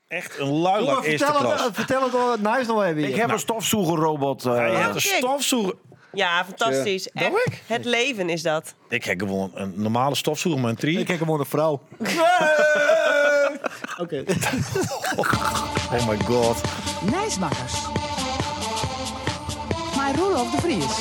Echt een luilak eerste klas. Vertel het al, nice nog even. Ik heb een stofzuigerrobot. Hij heeft een stofzoeger. Ja, fantastisch. Dat Echt, ik? het leven is dat. Ik heb gewoon een normale stofzoeger met een 3. Ik kijk gewoon een vrouw. Oké. Oh my god. Nijsmakkers. Maar Roelof de Vries.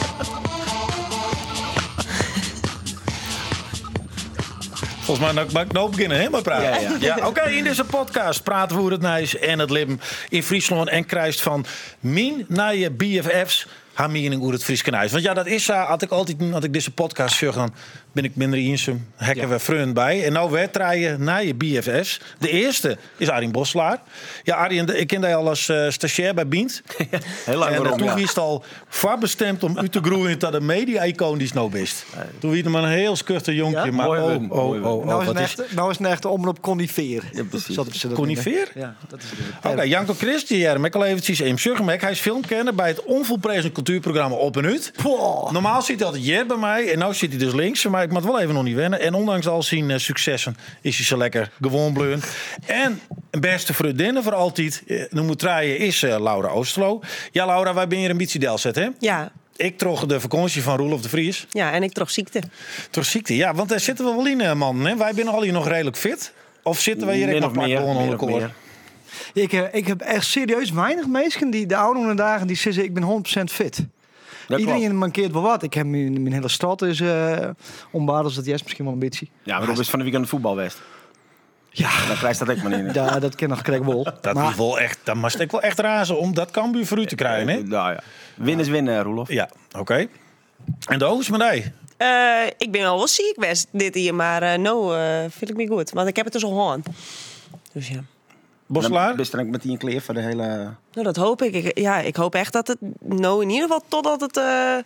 Volgens mij mag ik nou beginnen, hè, maar praten. Ja. Ja, oké, in deze podcast praten we over het Nijs en het Libben in Friesland en krijgt van min naar je BFF's haar mening over het Frieske Nijs. Want ja, dat is had ik deze podcast zag, dan ben ik minder in zijn hekken we vrienden bij. En nou wedstrijden naar je BFF's. De eerste is Arjen Boslaar. Ja, Arjen, ik ken jij al als stagiair bij Bient. Heel lang En waarom, toen ja. is het al voorbestemd om u te groeien tot de media-icoon die is nou best. Toen was het maar een heel schuchter jonkje. Ja? Maar Mooi win. Nou is een echte omroep conifeer. Ja, precies. Conifeer? Ja, dat is het. Oké, Janko Christ, die heb ik al eventjes in Suggemek. Hij is filmkenner bij het onvolprezen cultuurprogramma Op en Uit. Normaal zit hij altijd hier bij mij en nu zit hij dus links. Maar ik moet wel even nog niet wennen. En ondanks al zijn successen is hij zo lekker gewoon bleun. En een beste vriendin voor altijd, nu moet draaien, is Laura Oosterlo. Ja, Laura, wij ben hier een beetje delzet, hè? Ja, Ik trog de vakantie van Roelof de Vries. ja, en ik trok ziekte. Toch ziekte, ja, want daar zitten we wel in, man. Hè? Wij zijn al hier nog redelijk fit. Of zitten we hier Min echt of nog meer, gewoon onder min of koor? meer. Ik heb echt serieus weinig mensen die de oude dagen die zeggen ik ben 100% fit. Dat Iedereen klopt. mankeert wel wat. Ik heb mijn hele stad is onbaardelijk, dat is misschien wel een beetje. Ja, maar dat is van de weekend voetbalwest. Ja, Dan krijgt dat ik maar in. ja dat ken nog krijg ik wel. Dat Maar is wel echt, dat mag ik wel echt razen om dat Cambuur voor u te krijgen, hè? Nou ja. Win is winnen, Roelof. Ja, oké. En de hoogste met mij. Ik ben al wel ziek best dit hier, maar vind ik me goed. Want ik heb het dus al gehad. Dus ja. Boslaar? Best dan met die een kleer voor de hele... Nou, dat hoop ik. Ik hoop echt dat het nou in ieder geval totdat het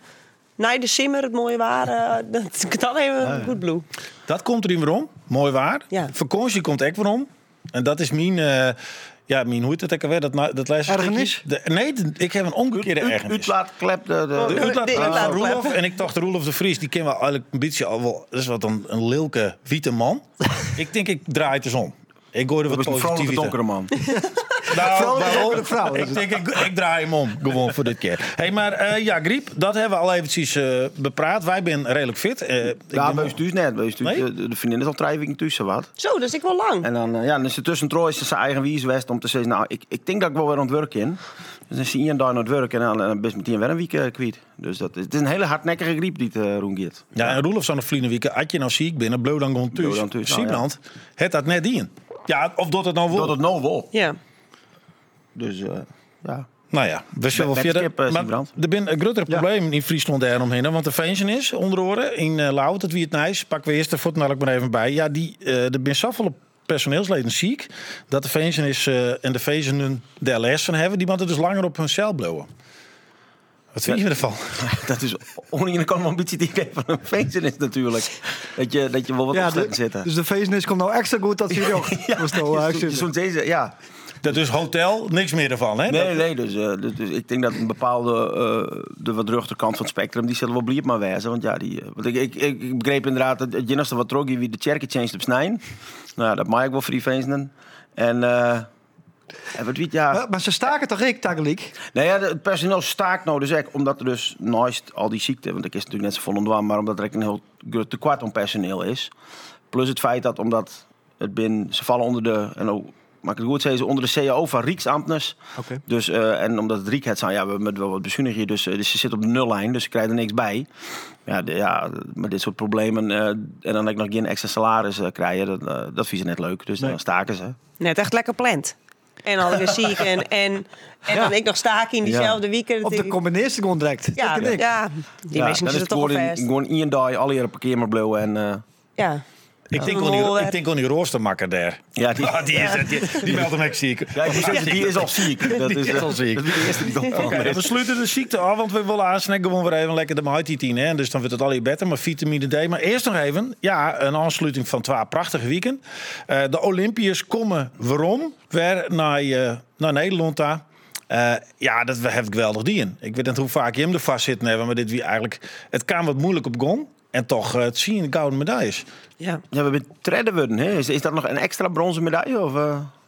na de simmer het mooie waren, dat ik dan even goed bloe. Dat komt er niet meer om. Mooi waar. Ja. Vakantie komt echt weer om. En dat is mijn... mijn hoe heet het ook alweer? Dat lijst. Ergernis? Ik heb een omgekeerde ergernis. Uitlaatklep. De uitlaatklep van uitlaatklep. Roelof. En ik dacht, Roelof de Vries, die kennen we eigenlijk een beetje al wel. Dat is wat een lilke, witte man. Ik denk, ik draai het eens om. Ik gooi er Dat wat is een vrolijke positiviteit. donkere man. Nou, Vrolijke waarom? donkere vrouw. Ik denk, ik draai hem om. Gewoon voor dit keer. Hey, maar ja, griep, dat hebben we al eventjes bepraat. Wij zijn redelijk fit. Ja, bij ons thuis net. Bij ons thuis, Nee? de vriendin is al 3 weken tussen wat. Zo, dat is ik wel lang. En dan is ze tussendroor is ze zijn eigen wies west om te zeggen, nou, ik denk dat ik wel weer aan het werk in. Dus dan zie je een dag aan het werk en dan ben je meteen weer een week kwijt. Dus het is een hele hardnekkige griep die het roengeert. Ja, en Roelof zou nog vliegen week. Had je nou ziek binnen, bleef dan gewoon Bleef dan thuis. thuis, nou, Siebrand, het dat net in. Ja, of dat het nou Dat wel. het nou wel. Ja. Dus ja. Nou ja, we zullen wel Met verder. skip, Maar Siebrand. er zijn een grotere probleem in Friesland daaromheen. Want de Veensen is onder oren in Lout, het wie het Nijs. Pakken we eerst de voet maar even bij. Ja, er zijn zoveel personeelsleden ziek dat de Veensen is en de Veensen de LS van hebben. Die moeten dus langer op hun cel blijven. Wat vind je ervan? Dat is ongeveer kan wel een beetje die van een feestje is natuurlijk. Dat je wel wat op gaat zitten. Dus de feestnis komt nou extra goed dat je ook. Zo'n deze, ja. Dat is hotel, niks meer ervan, hè? Nee, dus ik denk dat een bepaalde, de wat rechterkant van het spectrum, die zullen wel bliep maar wezen. Want ja, want ik begreep inderdaad dat het enigste wat trok wie de cherke changed op snijden. Nou, dat mag ik wel voor die feesten. En wat weet ja. Maar ze staken toch ik, Tageliek? Nou ja, het personeel staakt nou dus echt omdat er dus naast al die ziekte, want ik is natuurlijk net zo vol ontwaan, maar omdat er echt een heel groot tekort aan personeel is. Plus het feit dat omdat ze vallen onder de, en ook, mag ik het goed zeggen, onder de CAO van Rijksambtenars. Oké. Dus, en omdat het Riek het zijn, ja, we hebben wel wat bezuinigen hier, dus ze zitten op de nullijn, dus ze krijgen er niks bij. Ja, met dit soort problemen en dan ik nog geen extra salaris krijgen, dat vinden ze net leuk. Dus dan staken ze. Net echt lekker plant. En alweer ziek en dan ik nog staken in diezelfde weekend. Of de combineerste gewoon direct. Ja, Dat ken ik. die mensen dan is zitten het toch wel vast. gewoon één dag alle jaren parkeer maar blijven en... Ja. Ik denk aan die roostermakker daar. Ja, die Die meldt hem echt ziek. Ja, die is al ziek. Dat is al ziek. Dat is de eerste die komt van. Oké, we sluiten de ziekte af, want we willen aansnacken gewoon weer even lekker de Maititien. En dus dan wordt het al beter, maar vitamine D. Maar eerst nog even, ja, een aansluiting van 2 prachtige weekend. De Olympiërs komen waarom weer naar Nederland daar. Ja, dat heb ik geweldig dien. Ik weet niet hoe vaak je hem er vast zitten hebben, maar dit wie eigenlijk, het kan wat moeilijk op gong. En toch het zien de gouden medailles. Ja. Ja, we hebben treden worden. Hè? Is dat nog een extra bronzen medaille? Of,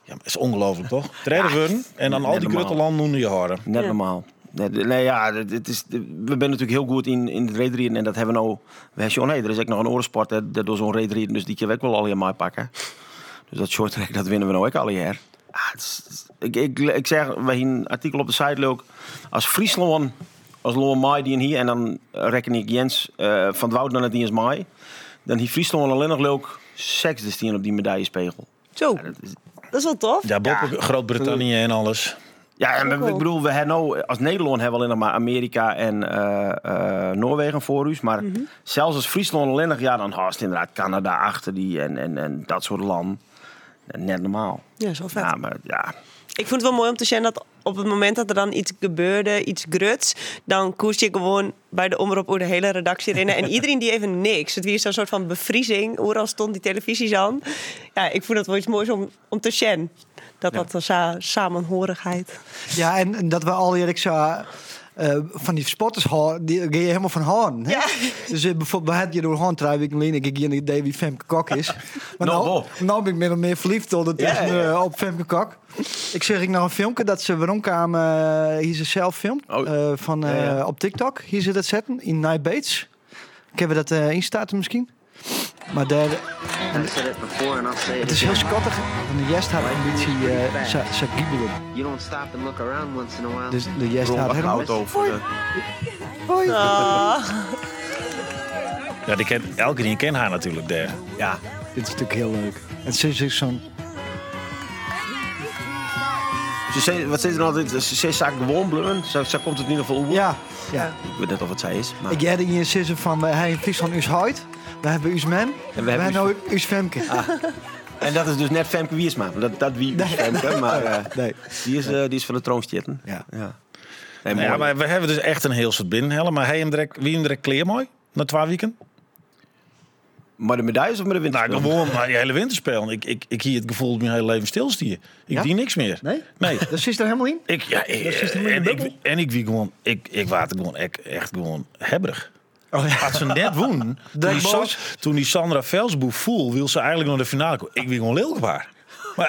Ja, maar is ongelooflijk, toch? Treden worden en dan al die normaal. grote landen onder je horen. Net normaal. Nee, ja, we zijn natuurlijk heel goed in het raidrijden en dat hebben we nou. Er is ook nog een orensport dat door zo'n raidrijden, dus die kunnen we ook wel al in mij pakken. Dus dat short track, dat winnen we nou ook al jaar. Ik zeg, we hebben een artikel op de site leuk. Als Friesland, als Loon Mai die hier en dan reken ik Jens van het Woud dan het die is Mai, dan heeft Friesland alleen nog leuk 6 op die medaillespegel. Zo, Ja, dat is wel tof. Ja, Bob, Groot-Brittannië en alles. Ja, en ik bedoel, we hebben nou, als Nederland hebben we alleen nog maar Amerika en Noorwegen voor ons. Maar zelfs als Friesland alleen nog, ja, dan haast inderdaad Canada achter die en dat soort landen. Net normaal. Ja, zo vet. Ja, maar ja. Ik vond het wel mooi om te zien dat op het moment dat er dan iets gebeurde, iets gruts, dan koers je gewoon bij de omroep door de hele redactie rennen. En iedereen die even niks. Het was zo'n soort van bevriezing. Overal stond die televisies aan. Ja, ik vond dat wel iets moois om te zien. Dat samenhorigheid. Ja, en dat we al eerlijk zo van die spotters houden, die ga je helemaal van houden. Hè? Ja. Dus bijvoorbeeld, we hadden je door hand 3 weken geleden, ik geen idee wie Femke Kok is. Maar nou ben ik meer en meer verliefd op Femke Kok. Ik zeg ik nog een filmpje dat ze waarom kwamen, hier ze zelf filmt op TikTok. Hier ze dat zetten in Night Bates. Kunnen we dat instarten misschien? Maar daar, het is heel schattig. En de jest had een beetje giebelen. You don't stop and look around once in a while. Dus de jest had Een helemaal... auto voor de... Hoi. Ja, elke die kent haar natuurlijk daar. Ja. Dit is natuurlijk heel leuk. En ze is zo'n... Wat zei ze nou altijd? Ze is gewoon blummen. Zo komt het in ieder geval op. Ja. Ik weet net of het zij is. Maar... Ik heb hier zitten van, hij in Friesland us huid. We hebben us men. En we hebben nou us Femke. En dat is dus net Femke Wiersma. Dat wie is Femke, maar Nee. die is van de troonstjetten. Ja. Nee, Nou ja, mooi. maar we hebben dus echt een heel soort binnenhellen. Maar wie hem direct kleer mooi? Na 2 weken? Maar de medailles of met de Nou, winterspelen? gewoon maar die hele winterspelen. Ik hier het gevoel dat mijn hele leven stilstier. Ik die niks meer. Nee? Nee. Dat zit er helemaal in? Ik wie gewoon, ik waard gewoon echt gewoon hebberig. Oh, ja. Had ze net woen, toen die Sandra Velsboe voel, wil ze eigenlijk naar de finale komen. Ik wie gewoon leelgevaar. Maar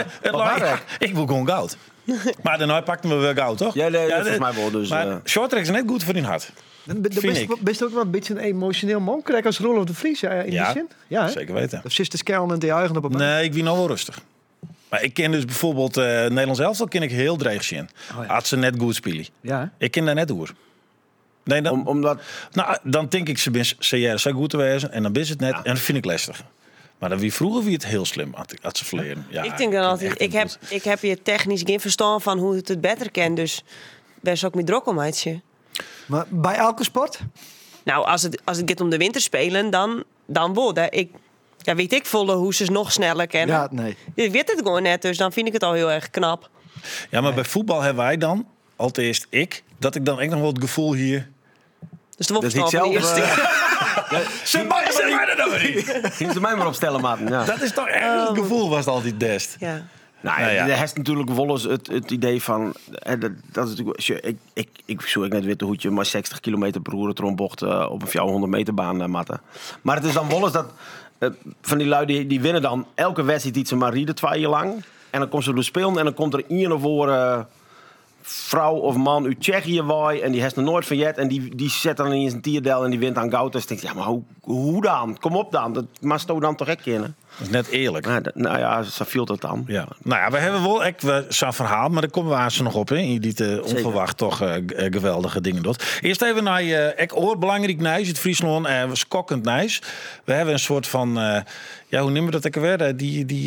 ik wil gewoon goud. Maar daarna pakten we weer goud, toch? Ja, nee, dat is mij wel. Dus, maar shorttrack is net goed voor die hart. Best ook wel een beetje een emotioneel man. Krijg als Roelof de Vries in die zin. Ja, hè? Zeker weten. Of zit de skel en de eigen op een Nee, ik wie nou wel rustig. Maar ik ken dus bijvoorbeeld Nederlands elftal ken ik heel dreig zien. Had ze net goed spelen. Ja, hè? Ik ken daar net door. Nee, dan, omdat... Nou, dan denk ik ze zo goed te wezen en dan is het net en dat vind ik lastig. Maar dan wie vroeger wie het heel slim had ze verleden. Ja, Ik denk dan altijd, ik heb hier technisch geen verstand van hoe het beter kan. Dus best ook met druk om uitje. Maar bij elke sport? Nou, als het gaat om de winterspelen, dan worden weet ik volle hoe ze nog sneller kennen. Ja, nee. Je weet het gewoon net, dus dan vind ik het al heel erg knap. Ja, maar bij voetbal hebben wij dan, allereerst dat ik dan echt nog wel het gevoel hier... Dus de Dat is wopstal niet van de zelf. eerste. Zeg mij dat nou niet! Ging ze mij maar opstellen, maten. Ja. Dat is toch echt het gevoel was het altijd best. Ja. Nou, Nou ja. er is natuurlijk wel eens het idee van... dat is natuurlijk, ik zoek net weer hoe je maar 60 km per uur trombocht op een 400 meter baan matten. Maar het is dan wel eens dat... van die lui die winnen dan elke wedstrijd iets maar rieden 2 jaar lang. En dan komt ze door spelen en dan komt er een of andere vrouw of man uit Tsjechië waai en die heeft nog nooit van jet en die zet dan in zijn tierdel en die wint aan goud. Dus denk ik, ja, maar hoe dan? Kom op dan. Dat mag je dan toch echt kennen? Dat is net eerlijk. Nou ja, zo viel het dan. Ja. Nou ja, we hebben wel echt zo'n verhaal, maar daar komen we aan ze nog op. Hè. Je die onverwacht toch geweldige dingen doet. Eerst even naar je belangrijk nieuws uit Friesland. Schokkend nieuws. We hebben een soort van, hoe noemen we dat ook weer?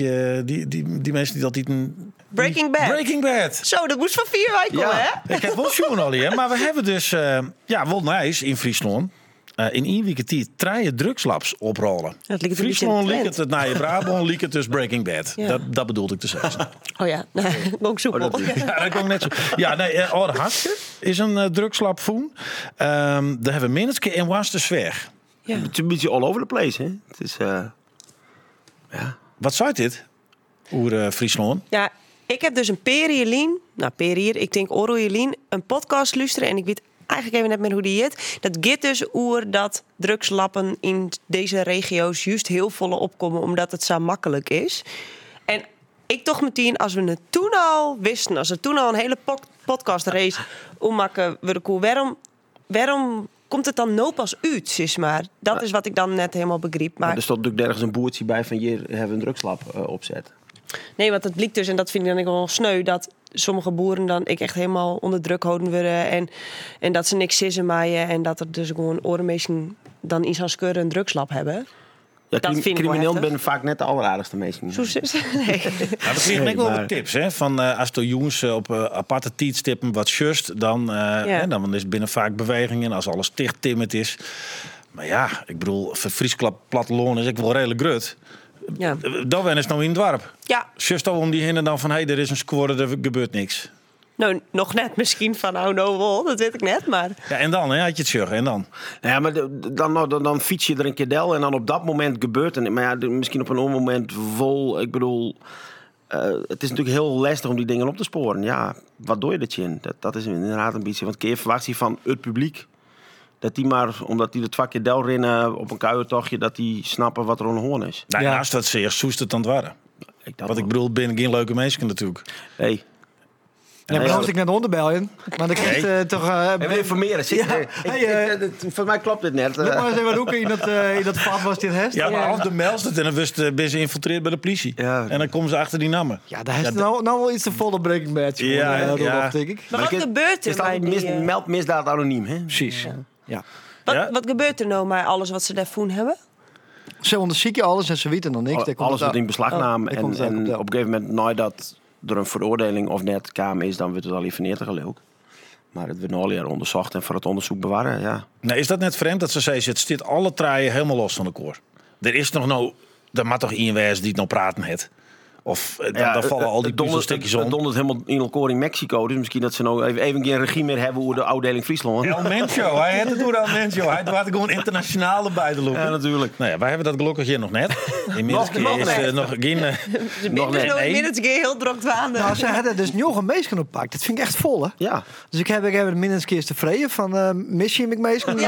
Die mensen die dat eten. Breaking Bad. Breaking Bad. Zo, dat moest van 4 weken komen, hè? Ik heb wel schoen al hier, maar we hebben dus wel nieuws in Friesland. In 1 week tijd 3 drugslabs oprollen. Dat lijkt Friesland liep het naar je Brabant, liep het dus Breaking Bad. Ja. Dat bedoelde ik te zeggen. Oh ja, nee, ook zoek op. Ja, dat kon net zo. Ja, nee, Hartje is een drugslab voen. Daar hebben we Minske en Wastersweg. Ja. Het is een beetje all over the place, hè? Het is, Wat zei dit? Oer Friesland. Ja, ik heb dus een ik denk Orojelien, een podcast luisteren en ik weet eigenlijk even net meer hoe die heet. Dat gaat dus oer dat drugslappen in deze regio's juist heel volle opkomen omdat het zo makkelijk is. En ik toch meteen, als we het toen al wisten, als er toen al een hele podcast race ommaken we de koe, waarom komt het dan no pas uit, zeg maar? Dat is wat ik dan net helemaal begreep. Maar er stond natuurlijk ergens een boertje bij van hier hebben we een drugslab opzet. nee, want het blijkt dus, en dat vind ik dan wel sneu, dat sommige boeren dan echt helemaal onder druk houden worden en dat ze niks sissen maaien en dat er dus gewoon orenmeesten dan iets aan skeuren een drugslab hebben. Ja, Dat vind ik wel crimineel heftig. ben vaak net de alleraardigste mensen. Zo is nee. We kregen ook wel wat tips, hè? Van als de jongens op aparte tijdstippen wat just, dan is het binnen vaak bewegingen als alles dichttimmerd is. Maar ja, ik bedoel, voor Friesklap platteloon is ik wel redelijk grut. Ja. Dan wen is nou in het dorp. Ja, Just al om die hinnen dan van er is een score, er gebeurt niks. nou, nog net misschien van nou wel, dat weet ik net, maar... Ja, en dan, hè, had je het zeggen, en dan? Ja, maar dan fiets je er een keer del en dan op dat moment gebeurt het. Maar ja, misschien op een moment vol. Ik bedoel, het is natuurlijk heel lastig om die dingen op te sporen. Ja, wat doe je dat je in? Dat is inderdaad een beetje. Want keer verwacht je van het publiek dat die maar, omdat die er 2 keer del rennen op een kuiertochtje, dat die snappen wat er aan de hoorn is. Nou, Ja. naast dat zeer soest het dan het waren. Wat ik bedoel, binnen geen leuke mensen natuurlijk. Hey. Ja, maar dan was ik net onderbellen. Maar dan krijg je toch... Even informeren. Voor mij klopt dit net. Doe maar eens even roeken in dat vat was dit hest. Ja, maar of de melst het en dan ben ze infiltreerd bij de politie. Ja. En dan komen ze achter die namen. Ja, daar is nou wel iets te volle Breaking Bad. Ja, Rudolf, denk ik. Maar wat gebeurt er bij die... Meld misdaad anoniem, hè? Precies. Ja. Wat gebeurt er nou met alles wat ze daarvoor hebben? Ze onderzoeken alles en ze weten nog niks. Daar komt Alles het wordt in beslag genomen. daar komt het En ook op een gegeven moment, nadat er een veroordeling of net kwam is, dan wordt het al even neer te geloof. Maar het wordt nog al jaar onderzocht en voor het onderzoek bewaren, ja. Nou, is dat net vreemd dat ze zei, het zit alle traaien helemaal los van de koor? Er is nog nou, er mag toch iemand wezen die het nou praten heeft? Of dan vallen al die puzzelstukjes om. Het dondert helemaal in elkaar in Mexico. Dus misschien dat ze nou even geen regie meer hebben over de afdeling Friesland. El Mencho, hij had het door El Mencho. Hij had gewoon internationale bij de loop. Ja, natuurlijk. Nou ja, wij hebben dat gelukkig hier nog net. Inmiddels Nog is net. nog geen... Ze Nog dus net, nog nee. minstens heel druk waande. Nou, ze hadden dus nog een meesken oppakt. Dat vind ik echt vol, hè? Ja. Dus ik heb minstens keer tevreden van missie ik meesken.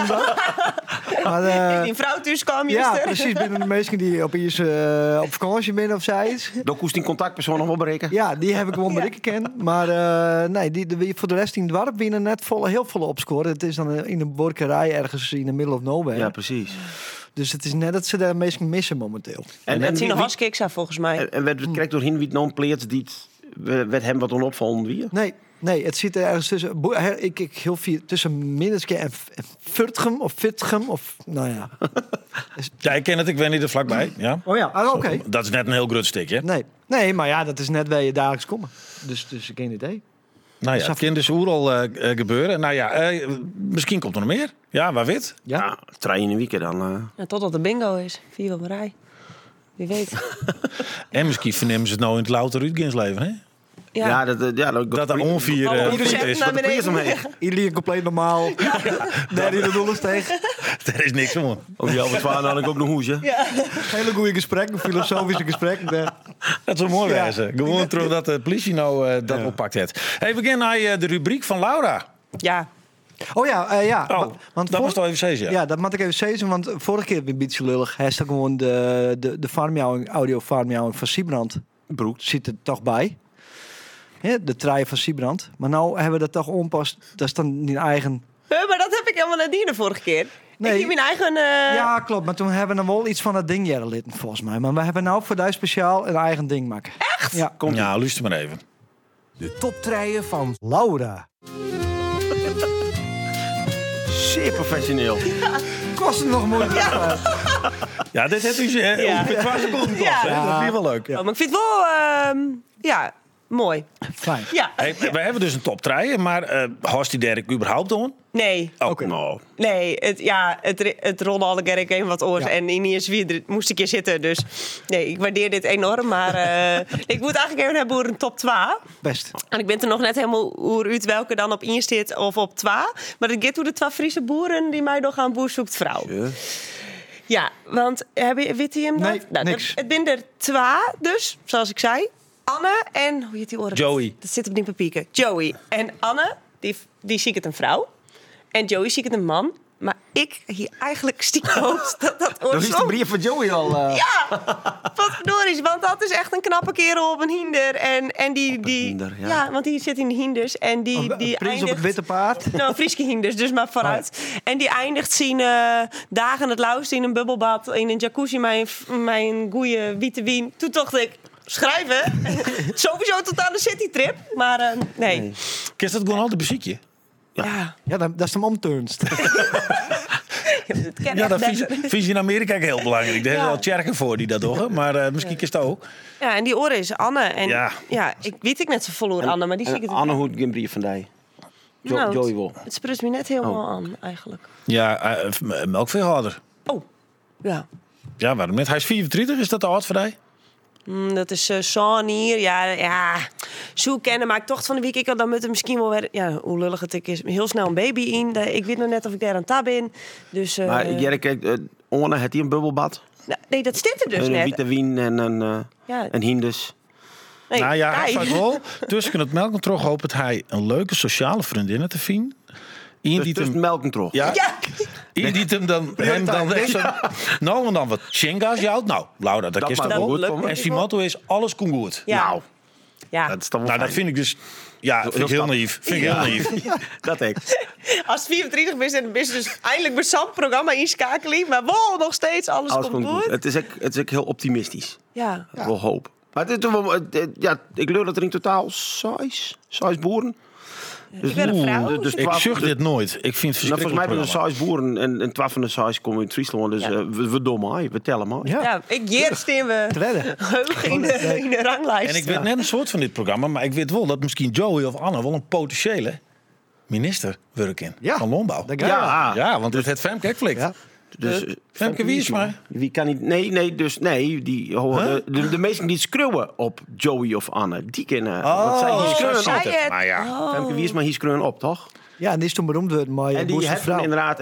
Maar Die vrouw thuis kwam ja, juist. precies. Binnen de meesken die opeens op vakantie binnen of zoiets. Dan koest die contactpersoon nog wel bereiken. Ja, die heb ik gewoon bereiken ken. Maar nee, voor de rest in het dorp winnen net heel volle opscoren. Het is dan in een borkerij ergens in de middle of nowhere. Ja, precies. Dus het is net dat ze daar meestal missen momenteel. En Dat zien nog hartstikke volgens mij. En werd krijgt doorheen wie het non pleert die werd hem wat onopvallend wie. Nee, het zit er ergens tussen. Ik heel veel tussen Minneske en Vurtgem of Vitgem of nou ja. Ja, ik ken het, ik ben niet er vlakbij. Ja. Oh ja, oké. Dat is net een heel groot stukje. Nee, maar ja, dat is net waar je dagelijks komen. Dus geen idee. Nou ja, het kan dus overal gebeuren. Nou ja, misschien komt er nog meer. Ja, waar weet. Ja, trein in een weekend dan. Ja, totdat de bingo is. 4 op een rij. Wie weet. En misschien vernemen ze het nou in het louter Uitgensleven, hè? Ja, Dat er onvier is. naar beneden. Iedereen compleet normaal. Daar in de dollars tegen. Er is niks om. Op die Albert Zwaan had ik ook nog hoes, hè? Hele goede gesprekken, filosofische gesprekken. Dat zou mooi Ja. wezen. Gewoon terug dat de politie nou dat oppakt heeft. Hey, we beginnen naar de rubriek van Laura. Ja. Oh ja, ja. Oh, want dat was toch even zeggen, ja. Ja, dat moet ik even zeggen, want vorige keer ben ik een beetje lullig. Hij staat gewoon de farmjouwing, audio farmjouwing van Siebrand. Broek. Zit er toch bij. Ja, de traaien van Siebrand. Maar nou hebben we dat toch onpast. Dat is dan niet eigen... Maar dat heb ik helemaal net niet de vorige keer. Nee. Ik heb mijn eigen... Ja, klopt. Maar toen hebben we nog wel iets van dat ding litten, volgens mij. Maar we hebben nou voor die speciaal een eigen ding maken. Echt? Ja. Ja, luister maar even. De toptreien van Laura. Zeer professioneel. Kost het nog moeilijk. Ja, dit heeft u ongeveer 12 seconden kost. Ja. hè? Dat vind ik wel leuk. Oh, maar ik vind het wel... mooi. Fijn. Ja. Hey, we hebben dus een top 3, maar host die Dirk überhaupt on? Nee. Ook Nou, Nee, het rolde alle keer even wat oors. Ja. En in eerst wie moest ik hier zitten. Dus nee, ik waardeer dit enorm. Maar ik moet eigenlijk even hebben over een top 2. Best. En ik ben er nog net helemaal over uit welke dan op 1 zit of op 2. Maar het gaat hoe de 2 Friese boeren die mij nog aan boer zoekt vrouw. Ja, want weet je hem dat? Nee, niks. Het zijn er 2 dus, zoals ik zei. Anne en, hoe heet die oren? Joey. Dat zit op die papiertje. Joey. En Anne, die zie ik het een vrouw. En Joey zie ik het een man. Maar ik hier eigenlijk stiekem hoop dat Dat ooit is de brief van Joey al. Ja, wat verdorie, want dat is echt een knappe kerel op een hinder. En die hinder, ja. ja, want die zit in de hinders. En die Prins eindigt... op het witte paard. Nou, Frieske hinders, dus maar vooruit. En die eindigt zijn dagen het lauwste in een bubbelbad, in een jacuzzi, mijn goeie witte wien. Toen dacht ik, schrijven? Sowieso tot aan de citytrip. Maar nee. Kist dat gewoon altijd muziekje? Ja. Ja, dat is hem omturnst. Ja, dat vind je in Amerika ook heel belangrijk. Er zijn Ja. wel kerken voor die dat doen, maar misschien kist dat ook. Ja, en die oren is Anne. En Ja. ik weet ik net zo vol Anne, maar die zie ik het Anne hoort geen brief van die. Nou, Joey wel. Het sprust me net helemaal aan, eigenlijk. Ja, melkveehouder. Oh, ja. Ja, waarom net? Hij is 34, is dat te oud voor jou? Dat is Sean hier. Ja. Zo kennen, maar ik dacht van de week, ik dan moet er misschien wel weer... Ja, hoe lullig het is, heel snel een baby in. Ik weet nog net of ik daar aan tab ben. Dus, Maar Jerry, kijk, Anne, heeft hij een bubbelbad? nou, nee, dat zit er dus Een net. witte wien en een hinders. Nee, Nou ja, hij kijk. vindt wel. Tussen het melk en trog hoopt hij een leuke sociale vriendin te vinden. Iemand die Dus hem... melk en trog. Ja, Ja. iemand die hem dan echt zo... Nou, en dan wat chinga's jouwt. Nou, Laura, dat is toch mag wel. goed lukt komen. En zijn motto is, alles komt goed. Ja. Nou, Ja. dat is toch wel Nou, dat fijn. vind ik dus... Ja, vind ik heel naïef. Vind ik heel naïef. Dat ik. Als het 34 bent, dan ben je dus eindelijk bij Sam programma inschakelen. Maar wow, nog steeds, alles komt goed. Het is ook heel optimistisch. Ja. Wel hoop. Maar het is wel, ja, ik leer dat er in totaal 6 boeren. Dus, Ik ben een vrouw. dus Ik zucht dit nooit. Ik vind het Nou, volgens mij verschrikkelijk hebben we 6 boeren en 12 van de 6 komen uit Friesland. Dus we dommen, we tellen maar. Ja, Ja, ik steen we redden. hoog in de ranglijst. En ik weet net een soort van dit programma, maar ik weet wel dat misschien Joey of Anne wel een potentiële minister werk in Ja. van Landbouw. Dat ga Ja, Ja, want het heeft Femke ook flikt. Ja. dus Femke Wiersma. Wie kan niet? Nee. De meesten die schreeuwen op Joey of Anne, die kennen. want zij hier zo schreeuwen zit op. het. Maar ja. Femke Wiersma hier schreeuwen op, toch? Ja, en die is toen beroemd geworden, maar En die boerse heeft vrouw. inderdaad,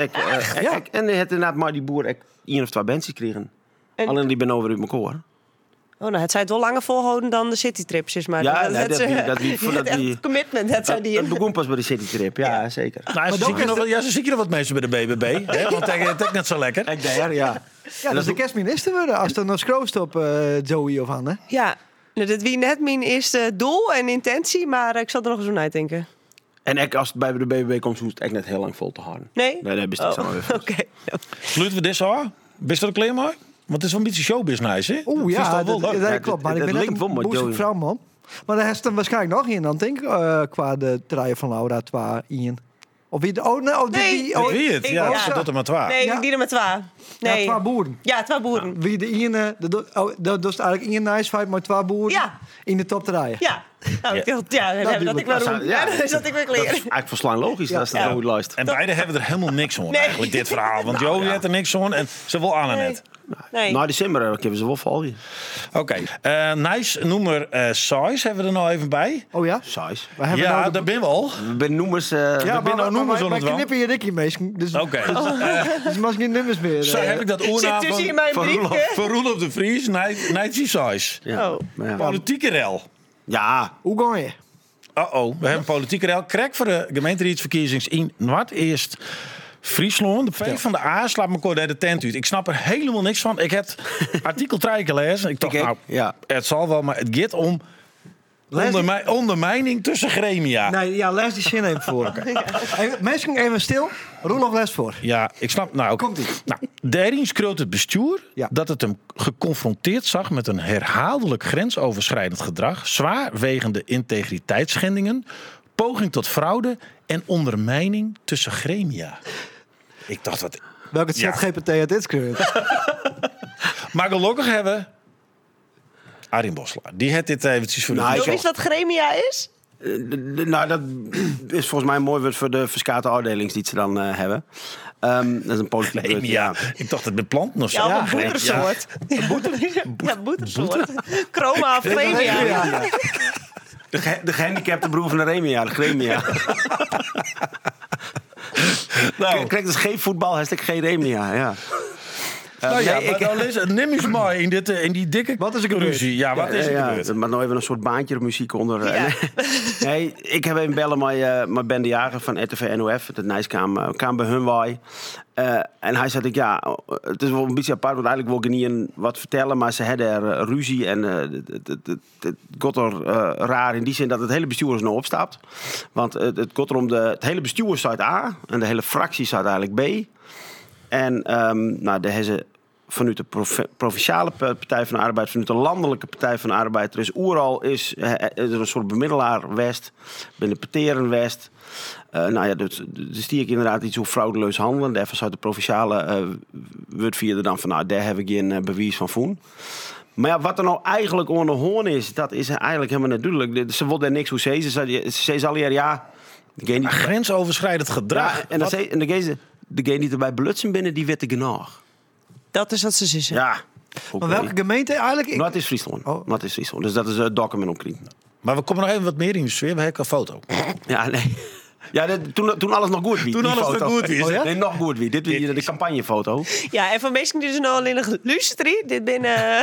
en die heeft inderdaad maar die boer 1 of 2 bandjes kregen. En- Alleen die ben over uit elkaar. Oh, nou, het zij het wel langer volhouden dan de citytrips is, maar Ja, dat nee, dat wie- commitment, dat zij die. Het begon pas bij de citytrip, ja, zeker. Nou, ze zie je nog wat mensen bij de BBB. Hè? Want het is net zo lekker. Ik daar, ja. Ja, dat is de kerstminister worden als er nog scroost op Joey of Anne. Ja, nou, dat wie net mijn eerste doel en intentie, maar ik zal er nog eens over nadenken. En als het bij de BBB komt, hoeft het echt net heel lang vol te houden. Nee? Nee, dat is het zo even. Oké. Sluiten we dit zo aan? Bist dat klaar maar? Want het is wel een beetje showbusiness, hè? Oeh, Dat is ja, toch wel leuk? dat klopt. Maar ik het ben net linkt wel een met boerse Joey. vrouw, man. Maar daar is er waarschijnlijk nog in dan, denk ik, qua de traaien van Laura, 2 in. Of wie de... Oh, nee, oh, Nee. die... Oh, Wie het? Ik- Ja, ja. ze doet er maar 2. Nee, Ja. die er met 2. Nee. Ja, 2 boeren. Ja, 2 boeren. Wie de ene... Dat is eigenlijk in nice fight, maar 2 boeren Ja. in de top te rijden. Ja. Nou, Ja. ik dacht, ja, dan hebben dat ik wel roem. Ja, dan zat ik weer Dat is kleren. eigenlijk verslaan logisch, dat is dat Ja. zo goed luistert. En beide hebben er helemaal niks aan, Nee. eigenlijk, dit verhaal. Want Joey had er niks aan en ze wil Anne net. Nee. Na december hebben ze wel volgen. Oké, nice nummer 6 hebben we er nou even bij. Oh ja? Size. We hebben Ja, nou daar ben we al. We zijn noemers... ja, ben nou noemers aan maar het wel. knippen je Rikkie meestal. Dus, Oké, dus mag geen nummers meer. zo heb ik dat oornaam Zit tussen in mijn van briefje. Roelof de Vries, Nice 6. Ja. Oh. Maar ja. Politieke rel. Ja, Hoe ga je? We hebben een politieke rel. Krek voor de gemeenteraadsverkiezings in Noord-Eerst Friesland. De P van de A slaat me kort de tent uit. Ik snap er helemaal niks van. Ik heb het artikel 3 gelezen. Ik dacht, Ik ook, nou, ja. het zal wel, maar het gaat om ondermijning tussen gremia. Nee, ja, lees die zin even voor. Even, mensen, even stil. Roelof les voor. Ja, ik snap. Nou, Komt-ie. Nou, daarin schreeuwt het bestuur Ja. dat het hem geconfronteerd zag met een herhaaldelijk grensoverschrijdend gedrag, zwaarwegende integriteitsschendingen, poging tot fraude en ondermijning tussen gremia. Ik dacht wat. Welke Ja. ChatGPT had dit schreeuwt? Maar gelukkig hebben Arjen Boslaar, die had dit eventjes voor de Nou, video. Weet je wat gremia is? Nou, dat is volgens mij mooi voor de verskate afdelings die ze dan hebben. Dat is een politieke Gremia. Ik dacht het met planten of zo. Ja, of een boetersoort. Ja, boetersoort. Chroma of gremia. De gehandicapte broer van de Remia, de Gremia. Nou, Kijk, dus geen voetbal, hij is geen Remia, ja. Neem eens maar in die dikke Wat is er gebeurd? ruzie. Ja, wat is er gebeurd? Maar nou even een soort baantje muziek onder. Nee, ik heb even bellen met Ben de Jager van RTV NOF. Het Nijs kwam bij hun waai. En hij zei, het is wel een beetje apart, want eigenlijk wil ik niet wat vertellen, maar ze hadden er ruzie en het gaat er raar in die zin dat het hele bestuur is nou opstapt. Want het gaat er om het hele bestuur staat A en de hele fractie staat eigenlijk B. En daar hebben ze vanuit de Provinciale Partij van de Arbeid, vanuit de Landelijke Partij van de Arbeid. Er is overal is een soort bemiddelaar West, binnen Peteren West. Dus die ik inderdaad iets hoe fraudeleus handelen. Daarvoor zou de Provinciale woordvoerder dan van, daar heb ik geen bewijs van voen. Maar ja, wat er nou eigenlijk onder de hoorn is, dat is eigenlijk helemaal niet duidelijk. Ze wil daar niks hoe zeggen. Ze zei al hier, grensoverschrijdend gedrag. Ja, en dan degene die erbij belutsen binnen, die weet er genoeg. Dat is wat ze zeggen. Ja. Maar welke gemeente eigenlijk? Dat is Friesland. Oh. Dat is Friesland. Dus dat is het document omkring. Maar we komen nog even wat meer in de sfeer. We hebben een foto. Ja, nee. Ja, toen alles nog goed wie. Toen alles nog goed wie. Oh, ja? Nee, nog goed wie. Dit is de campagnefoto. Ja, en van mensen die dus nog alleen nog luisteren, dit binnen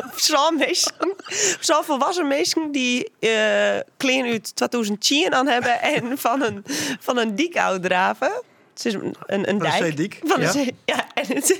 zo'n volwassen mensen die kleding uit 2010 aan hebben en van een dik oud draven. Het is een dijk. Een zeedik. Van een Ja. zee, ja, en het,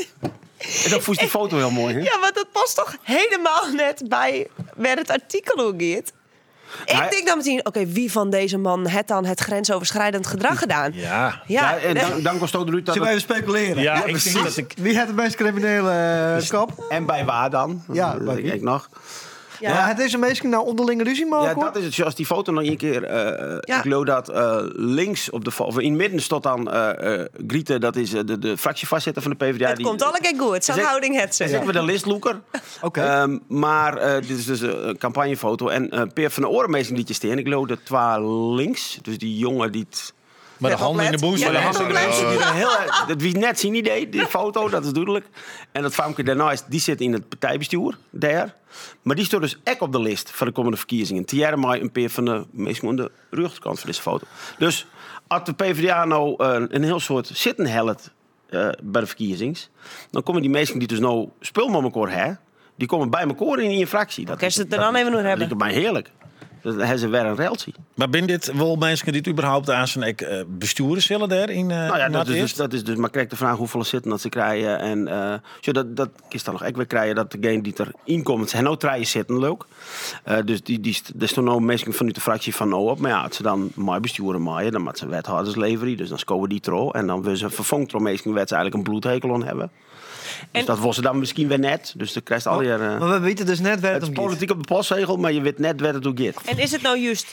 En dan voelt die foto heel mooi, hè? ja, want dat past toch helemaal net bij waar het artikel over gaat. Ik denk dan meteen, wie van deze man heeft dan het grensoverschrijdend gedrag gedaan? Ja. En dan kost het eruit dat Zullen we het, even speculeren? Ja, ik denk dat ik... Wie heeft het meest criminele kap? en bij waar dan? Ja, Dat bij denk wie? ik nog. Ja, het is een meisje nou onderlinge ruzie Ja, maken. dat is het. Zoals die foto nog een keer. Ik geloof dat links op de of in het midden stond dan Grieten, dat is de fractievoorzitter van de PvdA. Het komt alle keer goed. Zo'n houding het ze. Dan zitten we de listloeker. Oké. Maar dit is dus een campagnefoto. En Peer van de Orenmeester liet je staan. Ik geloof dat twa links. Dus die jongen die... Maar de handen in de boes. Ja, de handen in de boes. Dat wie net zien idee, die foto, dat is duidelijk. En dat famke daarnaast, die zit in het partijbestuur, daar. Maar die staat dus echt op de lijst van de komende verkiezingen. Tierre mij een peer van de meest aan de rechterkant van deze foto. Dus als de PvdA nou een heel soort zitten helpt bij de verkiezings, dan komen die mensen die dus nou spul met elkaar hebben, die komen bij elkaar in een fractie. Dat Kun je het er dan even nog hebben? lijkt mij heerlijk. Dan hebben ze weer een reltie. Maar ben dit wel mensen die het überhaupt aan zijn besturen zullen daarin? Nou ja, dat is dus maar krijg de vraag hoeveel zitten dat ze krijgen. En dat is dan nog echt weer krijgen dat degene die erin komt, ze nou treien zitten leuk. Dus er staan nou mensen vanuit de fractie van nou op. Maar ja, als ze dan mooi besturen maaien, dan moeten ze wethouders leveren. Dus dan scoren die tro. En dan willen ze vervangen tro mensen waar ze eigenlijk een bloedhekel aan hebben. Dus En- dat was ze dan misschien weer net. Dus dan krijg je alweer... Maar we weten dus net waar het het is om gaat. politiek op de postzegel, maar je weet net waar het ook gaat. En is het nou juist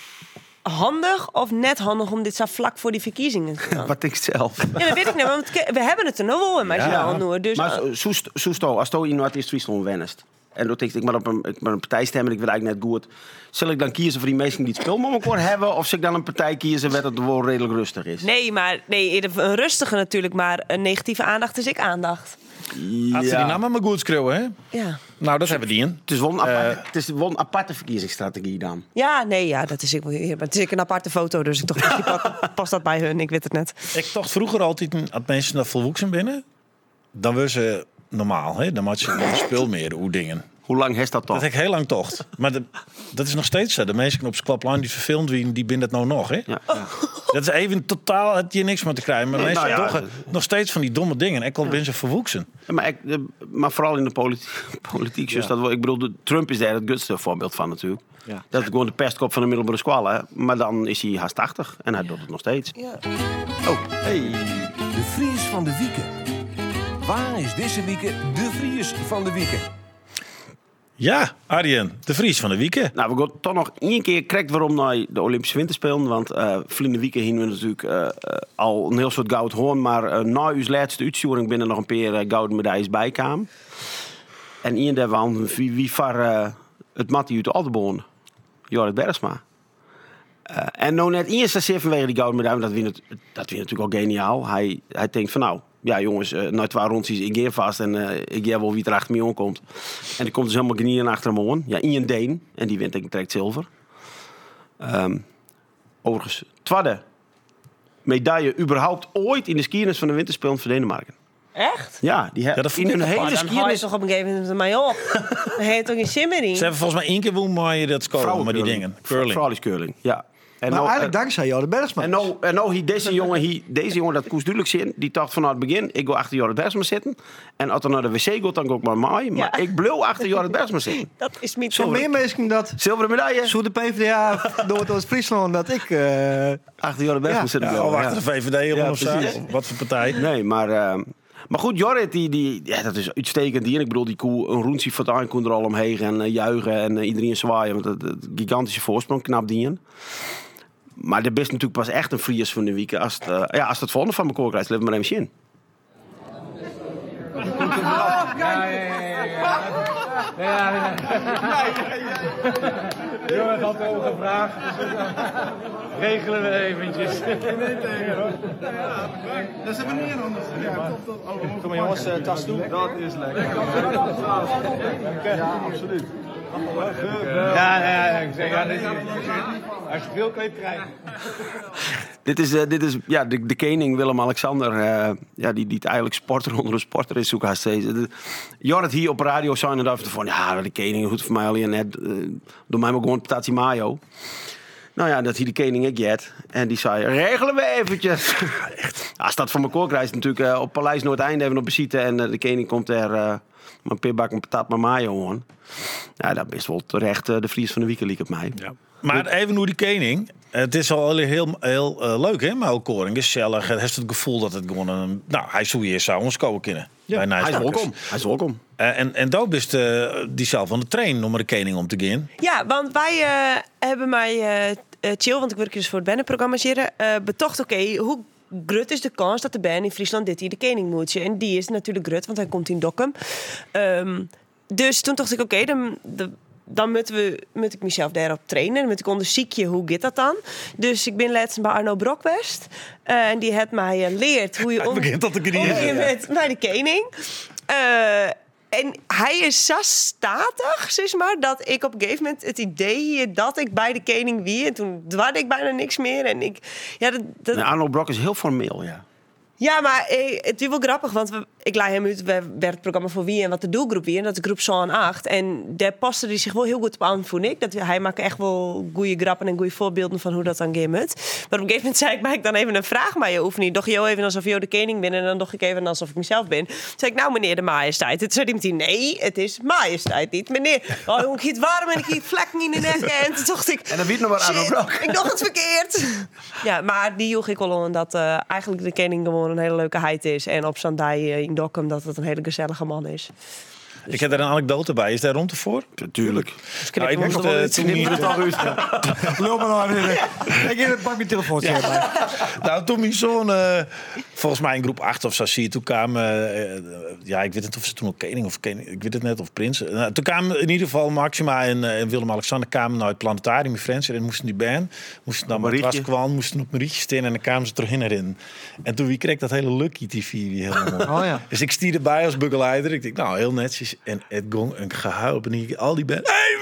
handig of net handig om dit zo vlak voor die verkiezingen te doen? Wat denk je zelf? Ja, dat weet ik niet, want we hebben het er nog wel in, maar dus, Maar Soesto, als je in Noord-Eerst-Friesland wennest. En dan denk ik maar op een partij stemmen, ik weet eigenlijk net goed. Zal ik dan kiezen voor die mensen die het spul met elkaar hebben? Of zal ik dan een partij kiezen waar het wel redelijk rustig is? nee, een rustige natuurlijk, maar een negatieve aandacht is ik aandacht. Had ze die naam maar goed schreeuwen, hè? Ja. Nou, dat hebben die in. Het is wel een aparte verkiezingsstrategie dan. Ja, dat is ik wel hier. Maar het is een aparte foto, dus ik toch past dat bij hun. Ik weet het net. Ik dacht vroeger altijd, als mensen naar volwoeksen binnen, dan worden ze normaal, hè? Dan maak je een spul meer, hoe dingen. Hoe lang heeft dat toch? Dat heb ik heel lang tocht. Maar dat is nog steeds zo. De mensen op Sklaplijn die verfilmd wie, die binnen het nou nog, hè? Ja. Dat is even totaal, het je niks meer te krijgen. Maar Nee, mensen nou ja, toch nog steeds van die domme dingen. Ik al ben ze verwoeksen. Ja, maar vooral in de politiek. Dus ik bedoel, Trump is daar het gutste voorbeeld van natuurlijk. Ja. Dat is gewoon de pestkop van de middelbare school. Hè? Maar dan is hij haast 80 en hij doet het nog steeds. Ja. Oh, hey. De Fries van de Wieken. Waar is deze week de Fries van de Wieken? Ja, Arjen, de Vries van de Wieken. Nou, we gaan toch nog één keer correct waarom naar de Olympische Winterspelen. Want verleden weekend hingen we natuurlijk al een heel soort goud hoorn. Maar na uw laatste uitsturing binnen nog een paar gouden medailles bijkwamen. En één daarvan, wie var het Mattie uit de Alderboon? Jorrit Bergsma. En nou net eerst zozeer vanwege die gouden medaille. Dat vind natuurlijk al geniaal. Hij denkt van nou... Ja, jongens, na 2 rondjes, ik geef vast en ik geef wel wie er achter me aankomt. En er komt dus helemaal genieten achter hem aan. Ja, Ian Deen. En die wint, ik trekt zilver. Overigens, tweede medaille überhaupt ooit in de skiernis van de winterspelen van Denemarken. Echt? Ja, die Ja, dat vond in ik een hele Dan hou je skiernis... toch op een gegeven moment mij op. Dan heet toch geen simmer in. Ze hebben volgens mij 1 keer woon maar je dat scoren met die dingen. Curling. Vrouwelijkscurling, ja. En Maar nou, eigenlijk dankzij Jorrit Bergsma. En nou hier deze jongen, dat koest duidelijk zin. Die dacht vanaf het begin, ik wil achter Jorrit Bergsma zitten. En als er naar de wc gaat, dan ga ik maar mij. Maar ik bleef achter Jorrit Bergsma zitten. Dat is niet Zo meer mensen dat... Zilveren medaille. Zo de PvdA door Oost-Friesland dat ik... Achter Jorrit Bergsma zitten. Ja, of achter de VVD Ja, of zo. precies. Wat voor partij. Nee, maar goed, Jorrit, dat is uitstekend dier. Ik bedoel, die koe, een roensie fortuin kon er al omheen en juichen en iedereen zwaaien. Want dat gigantische voorsprong, knap dieren. Maar de best natuurlijk pas echt een Fries van de week als het volgende van elkaar krijgt. Leef maar even in. Jongen had ook gevraagd. Regelen we eventjes. Dat is even niet anders. Kom maar jongens, tas toe. Dat is lekker. Ja, absoluut. Ja, ik zeg als je veel kan je krijgen. Dit is de koning Willem-Alexander, die het eigenlijk sporter onder een sporter is, zoek haast steeds. Jorrit hier op radio zei inderdaad van, ja, de koning goed voor mij alleen net, doe mij maar gewoon patatje mayo. Nou ja, dat hij de koning ik jet. En die zei, regelen we eventjes. Echt. Als dat voor elkaar krijgt, natuurlijk op Paleis Noordeinde even op visite en de koning komt er een peerbak met patat met mayo aan. Ja, dat is wel terecht de Fries van de week liep op mij. Ja. Maar even hoe die koning. Het is al heel leuk, hè? Maar Koring gezellig. Het heeft het gevoel dat het gewoon een... Nou, hij zou hier zou ons komen kunnen. Ja, hij is welkom. En daar is die zelf van de train om de koning om te gaan. Ja, want wij hebben mij chill, want ik werk dus voor het bandprogramma betocht, oké, hoe groot is de kans dat de band in Friesland dit hier de koning moet? En die is natuurlijk groot, want hij komt in Dokkum. Dus toen dacht ik, oké, dan moet ik mezelf daarop trainen. Dan moet ik onderzoeken hoe gaat dat dan. Dus ik ben laatst bij Arno Brokwest. En die heeft mij leerd hoe je begint dat te omgaat met bij de koning. En hij is zo statig, zeg maar, dat ik op een gegeven moment het idee hier dat ik bij de koning wie. En toen dwarde ik bijna niks meer. En Arno Brok is heel formeel, ja. Ja, maar het is wel grappig, want ik leid hem uit werd het programma voor wie en wat de doelgroep wie. En dat is groep 7 en 8. En daar paste hij zich wel heel goed op aan, vond ik. Hij maakt echt wel goede grappen en goede voorbeelden van hoe dat dan game moet. Maar op een gegeven moment zei ik, maak ik dan even een vraag maar je hoeft niet. Doch je even alsof je de koning bent en dan doch ik even alsof ik mezelf ben. Toen zei ik, nou meneer de majesteit. Toen zei hij, nee, het is majesteit niet. Meneer, ik giet warm en ik giet vlekken in de nek. En toen dacht ik, en dan weet nog wat Arno Brok. Ik dacht het verkeerd. Ja, maar die joeg ik wel aan dat eigenlijk de koning gewoon een hele leuke heid is. En op Zandij in Dokkum dat het een hele gezellige man is. Dus ik heb er een anekdote bij. Is daar rond voor? Natuurlijk. Nou, ik moest toen niet... Loop maar nou in. Ik pak mijn telefoon bij. Nou, toen mijn zoon, volgens mij in groep 8 of zo, toen kwamen... ik weet niet of ze toen ook koning of ik weet het net, of prins. Toen kwamen in ieder geval Maxima en Willem-Alexander kwamen naar het planetarium in Friends en moesten die band. Moesten dan maar was kwam, moesten op Marietje staan en dan kwamen ze terug in. En toen kreeg ik dat hele Lucky TV helemaal. Oh, ja. Dus ik stier erbij als begeleider. Ik denk, nou, heel netjes. En het gong een gehuil op en al die band. Hey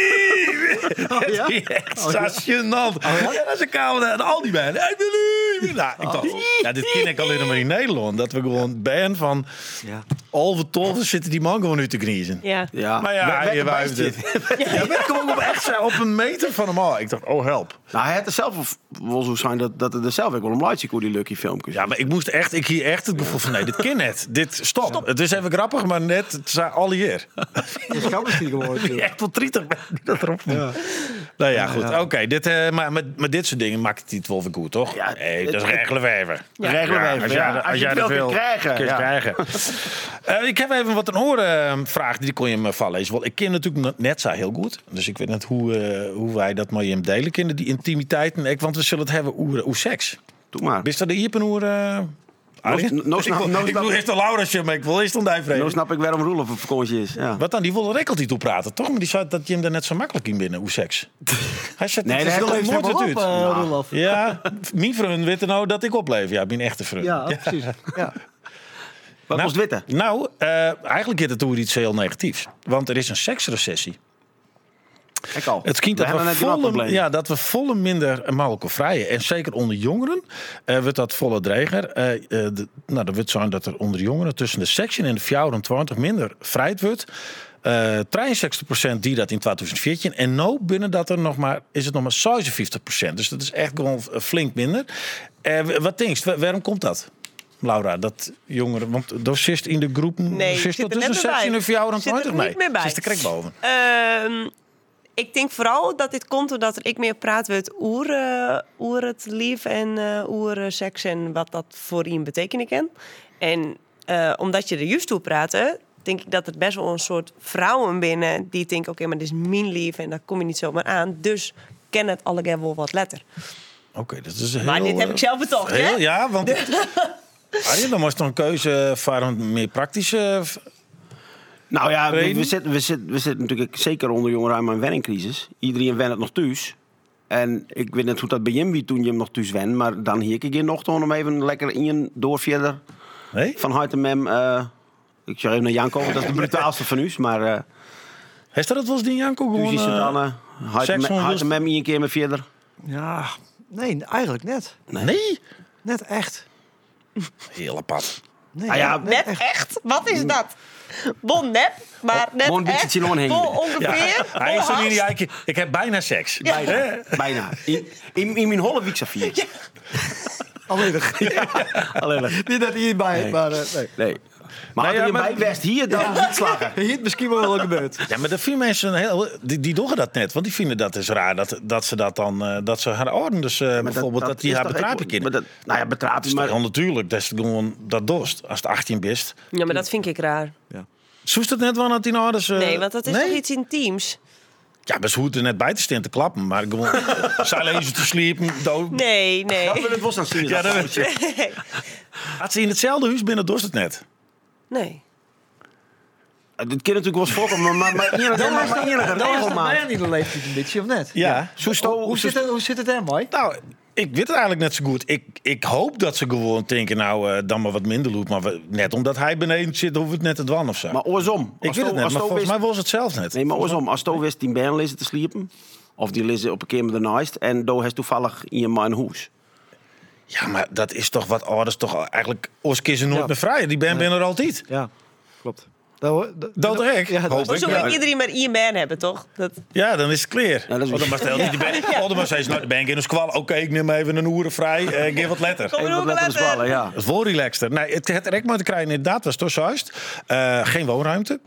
Willy! Oh, ja? Echt gênant. Ja, dat is een kamer en al die band. Hey Willy! Nou, ik dacht, dit ken ik alleen maar in Nederland. Dat we gewoon band van Alve Tolve zitten die man gewoon nu te kniezen. Ja. Maar ja, je wuift het. Ja, ik kom op echt op een meter van hem al. Ik dacht, oh help. Nou, hij had er zelf wel zo zijn dat het er zelf ook wel om luidt hoe die lucky filmpjes. Ja, maar ik hier echt het gevoel van nee, dit kan net. Dit stop. Het is even grappig, maar net het zijn alle hier. Je kan het niet gewoon. Echt wel 30 die dat erop. Ja. Nou ja, goed. Oké, maar met dit soort dingen maakt het niet wel weer goed, toch? Ja, dat is regelen we even. Regelen we even. Als je het wil krijgen. Ik heb even wat een orenvraag, die kon je me vallezen. Want ik ken natuurlijk net zo heel goed. Dus ik weet net hoe wij dat maar je delen kunnen, die intimiteiten. Want we zullen het hebben over seks. Doe maar. Is dat de hier een ik wil eerst de Laurasje, maar ik wil eerst een vrede. Nou snap ik waarom Roelof op vakantie is. Ja. Wat dan? Die wilde rekelt niet toe praten, toch? Maar die zei dat je hem daar net zo makkelijk in binnen, hoe seks. Hij zegt, nee, dat nooit wat uit. Roelof. Ja, mijn vriend weet nou dat ik opleef. Ja, mijn echte vriend. Ja, precies. Ja. Wat was het witte? Nou, eigenlijk is het over iets heel negatiefs. Want er is een seksrecessie. Ik al. Het schijnt dat we volle minder alcoholvrij. En zeker onder jongeren wordt dat volle dreger. Dat wordt zijn dat er onder jongeren tussen de 16 en de 24 minder vrijheid wordt. 63% die dat in 2014. En nu binnen dat er is het nog maar 56%. Dus dat is echt gewoon flink minder. Wat denk je, waarom komt dat? Laura, dat jongeren, want docist in de groep zit er tussen 16 en 24 mee. Ze is de krek boven. Ik denk vooral dat dit komt doordat ik meer praat met oer het lief en oer seks en wat dat voor iemand betekenen kan. En omdat je er juist toe praten, denk ik dat het best wel een soort vrouwen binnen die denken, oké, maar dit is mijn lief en daar kom je niet zomaar aan. Dus ken het allemaal wel wat letter. Oké, dat is heel... Maar dit heb ik zelf betoogd, hè? Ja, want... Arjen, dan was toch een keuze voor een meer praktische... Nou ja, we zitten natuurlijk zeker onder jongeren aan een wenningcrisis. Iedereen went het nog thuis. En ik weet niet hoe dat bij hem wie toen je hem nog thuis went. Maar dan hier ik je nog toch om even lekker in door verder. Nee? Van harte mem. Ik zeg even naar Janko, want dat is de brutaalste van u. Maar... Heeft dat wel eens die Janko gewoon... Dus is het dan harte mem een keer met verder? Ja, nee, eigenlijk net. Nee? Net echt. Heel apart. Nee, ja, net echt? Wat is dat? Bon nep, maar net bon echt. Bon ongeveer. Ja. Hij is er niet eigenlijk. Ik heb bijna seks. Ja. Bijna. In mijn holle wieksafier. Ja. Alleenig. Alleenig. Niet dat hierbij, maar nee. Maar als je bij West hier dan niet slagen. Hier het misschien wel gebeurd. Ja, maar de vier mensen die doen dat net. Want die vinden dat is raar dat ze dat dan... dat ze haar orden dus bijvoorbeeld dat die haar betrapen kinderen. Nou ja, betrapen. Maar natuurlijk, dat is gewoon dat dorst. Als het 18 best. Ja, maar dat vind ik raar. Ja. Zoest het net wel dat die ouders... nee, want dat is toch iets intiems? Ja, maar ze hoeven er net bij te staan te klappen. Maar gewoon... zij lezen te sliepen. Nee. Dat wil het bos aan zien. Ja, had ze in hetzelfde huis binnen dorst het net. Nee. Dit kan natuurlijk wel eens voorkomen, maar enige regelmaat. Ben je niet een leeftijd een beetje of net? Ja. Hoe zit het er, mooi? Nou, ik weet het eigenlijk net zo goed. Ik hoop dat ze gewoon denken, dan maar wat minder loot. Maar net omdat hij beneden zit, hoeft het net te dwan of zo. Maar oorsom. Ik weet het net, maar volgens mij was het zelf net. Nee, maar oorsom. Als je wist die benen lezen te sliepen, of die lezen op een keer met de naast, en do heeft toevallig in je man hoes. Ja, maar dat is toch wat ouders toch eigenlijk... Oorskiezen nooit meer vrij. Die ben er altijd. Ja, klopt. Dat gek. Ja, zo wil iedereen maar één man hebben, toch? Ja, dan is het clear. Ja, dat is dan maar niet de maar zei nou, de bank in een squal. Oké, ik neem even een uren vrij. Geef wat letter. Kom wat letter. Squallen, ja. Dat is wel relaxter. Nee, het rek maar te krijgen inderdaad was toch juist. Geen woonruimte.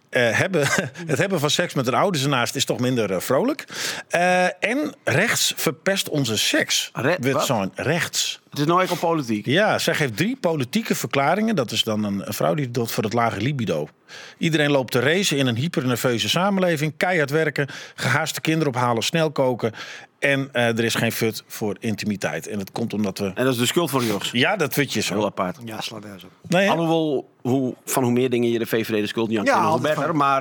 Het hebben van seks met een ouders ernaast is toch minder vrolijk. En rechts verpest onze seks. Rechts. Het is nou echt op politiek. Ja, zij geeft 3 politieke verklaringen. Dat is dan een vrouw die doet voor het lage libido. Iedereen loopt te racen in een hypernerveuze samenleving. Keihard werken, gehaaste kinderen ophalen, snel koken. En er is geen fut voor intimiteit. En dat komt omdat we... En dat is de schuld van Jogs. Ja, dat vind je zo. Heel apart. Ja, sla daar zo. Nee, alhoewel, hoe meer dingen je de VVD de schuld niet aan kan, hoe beter. Maar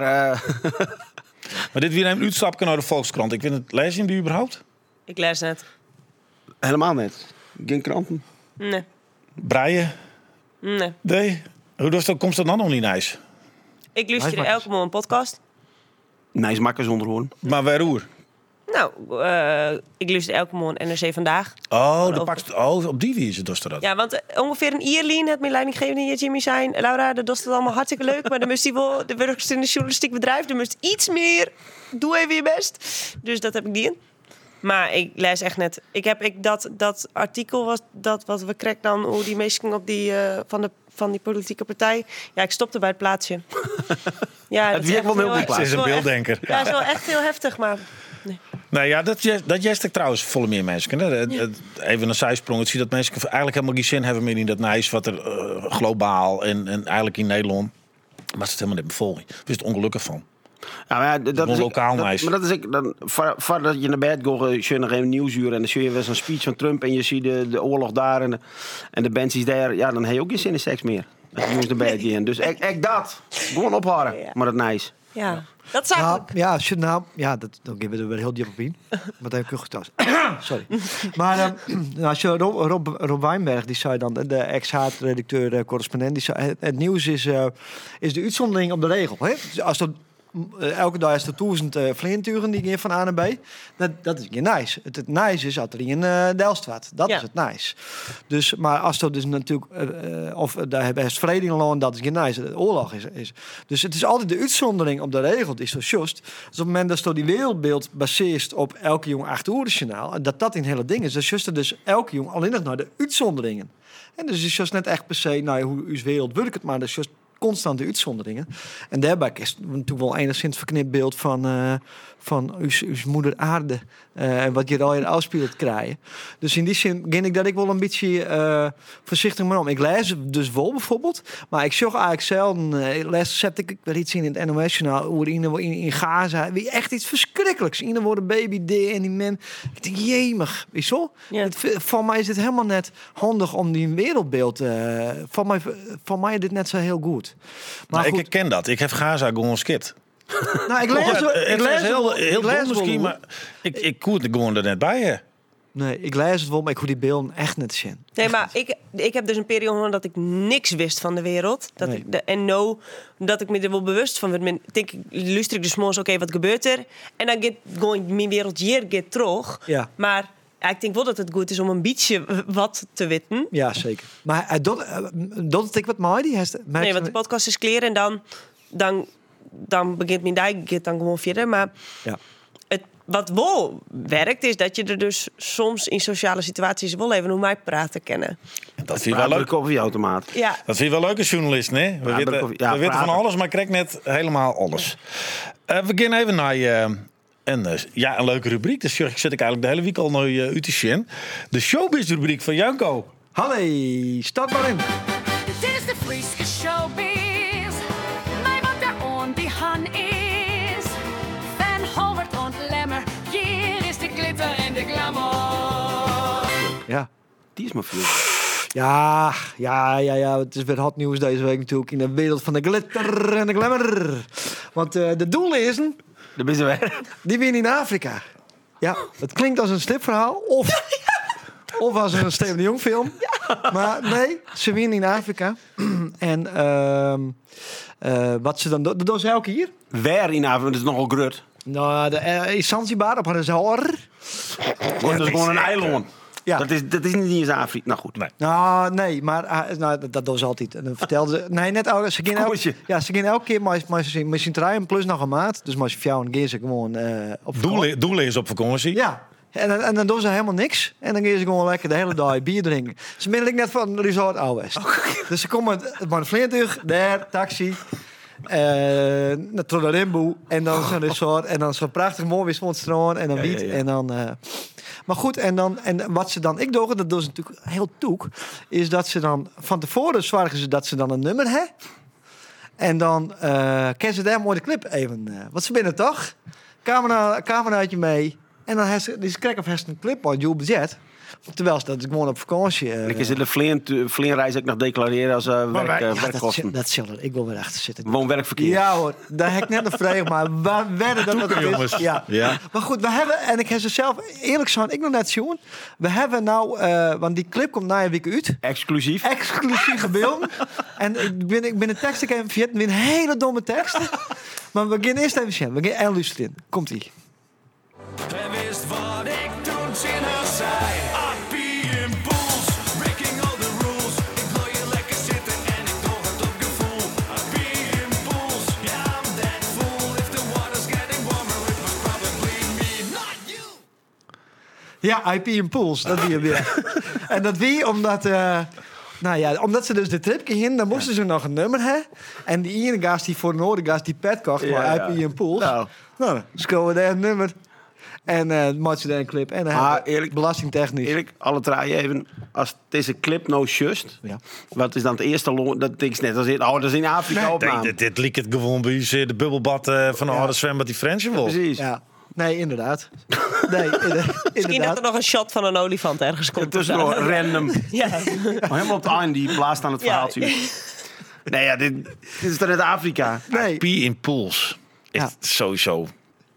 maar dit weer een uitstapje naar de Volkskrant. Ik vind het, lees je die überhaupt? Ik lees net. Helemaal net. Geen kranten. Nee. Breien? Nee. Hoe komt dat dan nog niet nice? Ik luister elke morgen een podcast. Nice makkers zonder hoorn. Maar waarover? Nou, ik luister elke morgen NRC Vandaag. Op die wijze doet dat. Ja, want ongeveer een ierlien het mijn leidinggevende hier, Jimmy, zijn. Laura, dat doet het allemaal hartstikke leuk. Maar dan moest hij wel, de werkst in een journalistiek bedrijf, dan moest iets meer. Doe even je best. Dus dat heb ik niet in. Maar ik lees echt net. Dat artikel was dat wat we kregen dan hoe die mensen op die van die politieke partij. Ja, ik stopte bij het plaatsje. Ja, het werkt wel heel goed. Ze is een beelddenker. Ja, het is wel echt heel heftig, maar. Nee. Nou ja, dat jest ik trouwens volle meer mensen. Hè? Even een zijsprong. Het ziet dat mensen eigenlijk helemaal geen zin hebben meer in dat nice wat er globaal en eigenlijk in Nederland. Maar het is helemaal niet bevolking. Daar is het ongelukkig van. Ja, maar dat is lokaal nice. Maar dat is dan voordat je naar bed gaat, je nog even nieuwsuur en dan zie je weer zo'n speech van Trump en je ziet de oorlog daar en de bands daar. Ja, dan heb je ook geen zin in seks meer. Dan moet je naar bed gaan. Dus ik dat. Gewoon ophouden. Ja. Maar dat nice. Ja. Dat zag ik. Ja, dat geven we er weer heel diep op in. Maar dat heb ik ook getast. Sorry. Maar als je Rob Wijnberg, die zei dan, de ex-haat-redacteur, correspondent, die zei, het nieuws is de uitzondering op de regel. Hè? elke dag is er 1000 vliegtuigen die gaan van A naar B. Dat is geen nice. Het nice is dat er in Delft wat. Dat is het nice. Dus, maar als dat dus natuurlijk... of daar hebben ze vrede in land, dat is geen nice. De oorlog is. Dus het is altijd de uitzondering op de regel. Is zo just. Dus op het moment dat die wereldbeeld baseert op elke jong 8 uur journaal, dat in het hele ding is. Dus just dus elke jong alleen nog naar de uitzonderingen. En dus is just net echt per se, nou, hoe uw wereld werkt het, maar dat is just constante uitzonderingen. En daarbij is natuurlijk wel enigszins verknipt beeld van uw moeder aarde. En wat je al in afspeelt krijgen. Dus in die zin ging ik dat ik wel een beetje voorzichtig maar om. Ik lees dus wel bijvoorbeeld. Maar ik zag eigenlijk zelden. Zet ik weer iets in het NOS-journaal. Hoe in Gaza. Wie echt iets verschrikkelijks. Ieder wordt een baby en die man. Ik denk, jemig. Weet je wel? Ja. Voor mij is het helemaal net handig om die wereldbeeld. Voor mij is dit net zo heel goed. Maar ik herken dat. Ik heb Gaza gewoon skit. Nou, ik lees heel dom misschien, maar ik koer er gewoon er net bij. Hè. Nee, ik lees het wel, maar ik hoor die beelden echt net zien. Nee, maar ik heb dus een periode dat ik niks wist van de wereld. Dat ik me er wel bewust van werd. Luister ik dus morgens, oké, wat gebeurt er? En dan gaat gewoon mijn wereld hier terug. Ja. Maar ik denk wel dat het goed is om een beetje wat te weten. Ja, zeker. Maar dat ik wat mooi nee, want de podcast is klaar en dan begint mijn dag dan gewoon verder. Maar ja. Wat wel werkt, is dat je er dus soms in sociale situaties wel even hoe mij praten kennen. Dat vind je wel leuk. Koffieautomaat. Ja. Dat vind je wel leuk als journalist, hè? We weten van alles, maar ik krijg net helemaal alles. We gaan even naar een leuke rubriek. Dus zit ik eigenlijk de hele week al naar u te zien. De showbiz-rubriek van Janko. Hallo, stap maar in. Dit is de Frieske showbiz. Mij wat er on die han is. Van Howard ontlemmer. Hier is de glitter en de glamour. Ja. Die is maar veel. Ja. Het is weer hot nieuws deze week natuurlijk in de wereld van de glitter en de glamour. Want de doellezen... Daar ben je weer. Die winnen in Afrika. Ja, het klinkt als een slipverhaal. Of als een Steven de Jong film. Ja. Maar nee, ze winnen in Afrika. En wat ze dan doen... Dat doen ze elke keer. Waar in Afrika? Dat is nogal grut. Nou, in Zanzibar op een zalor. Dat is gewoon een eiland. Ja. Dat is niet eens Afrika. Nou goed. Nee, maar dat doen ze altijd. En dan vertelden ze... Nee, net ook. Ze gaan elke keer met zijn trein plus nog een maat. Dus als je vrouw en gaan ze gewoon op vakantie. Doelen is op vakantie. Ja. En dan doen ze helemaal niks. En dan gaan ze gewoon lekker de hele dag bier drinken. Ze ben net van Resort Ouwest. Dus ze komen met een vliegtuig, daar, taxi. Naar Trodarimboe. En dan zo'n resort. En dan zo'n prachtig mooi weer van strand. En dan wiet. Ja. En dan... Maar goed, en wat ze dan... Ik doe, dat doen ze natuurlijk heel toek. Is dat ze dan... Van tevoren zorgen ze dat ze dan een nummer hebben. En dan kennen ze daar mooi de clip even. Want ze binnen toch? Cameraatje mee. En dan heeft ze krijg of een clip op dual budget. Terwijl ze dat gewoon op vakantie... Ik is de vleenreis ook nog declareren als werkkosten. Dat zal ik wil weer achter zitten. Gewoon werkverkeer. Ja hoor, daar heb ik net een vraag, maar waar werden dat het is? Ja. Maar goed, we hebben, en ik heb ze zelf eerlijk gezegd, ik nog net zien. We hebben nou, want die clip komt na een week uit. Exclusieve beelden. En ik ben de tekst even vergeten, een hele domme tekst. Maar we gaan eerst even zien. We gaan luisteren. Komt-ie. En wist wat ik toen zin haar zei. Appie impuls, breaking all the rules. Ik wil je lekker zitten en ik doe het op gevoel. Appie impuls, yeah I'm that fool. If the water's getting warmer, it was probably me, not you. Ja, IP Impuls, dat wie weer. En dat wie omdat... omdat ze dus de trip gingen, dan moesten ze nog een nummer hebben. En die ene gast die voor de andere gast die pet kocht, maar IP Impuls. Nou, scoren daar een nummer. En maak je daar een clip. En eerlijk, belastingtechnisch. Eerlijk, alle draaien even. Als deze clip nou just, wat is dan het eerste dat denk ik net als dat is in Afrika opname. Dit liep het gewoon bij u de bubbelbad van de oude zwembad die French wil. Precies. Ja. Nee, inderdaad. Misschien dat er nog een shot van een olifant ergens komt. Tussendoor, random. Ja. Helemaal op het einde, die blaast aan het verhaaltje. Nee, dit is toch net Afrika? Nee. P-Impuls. Sowieso.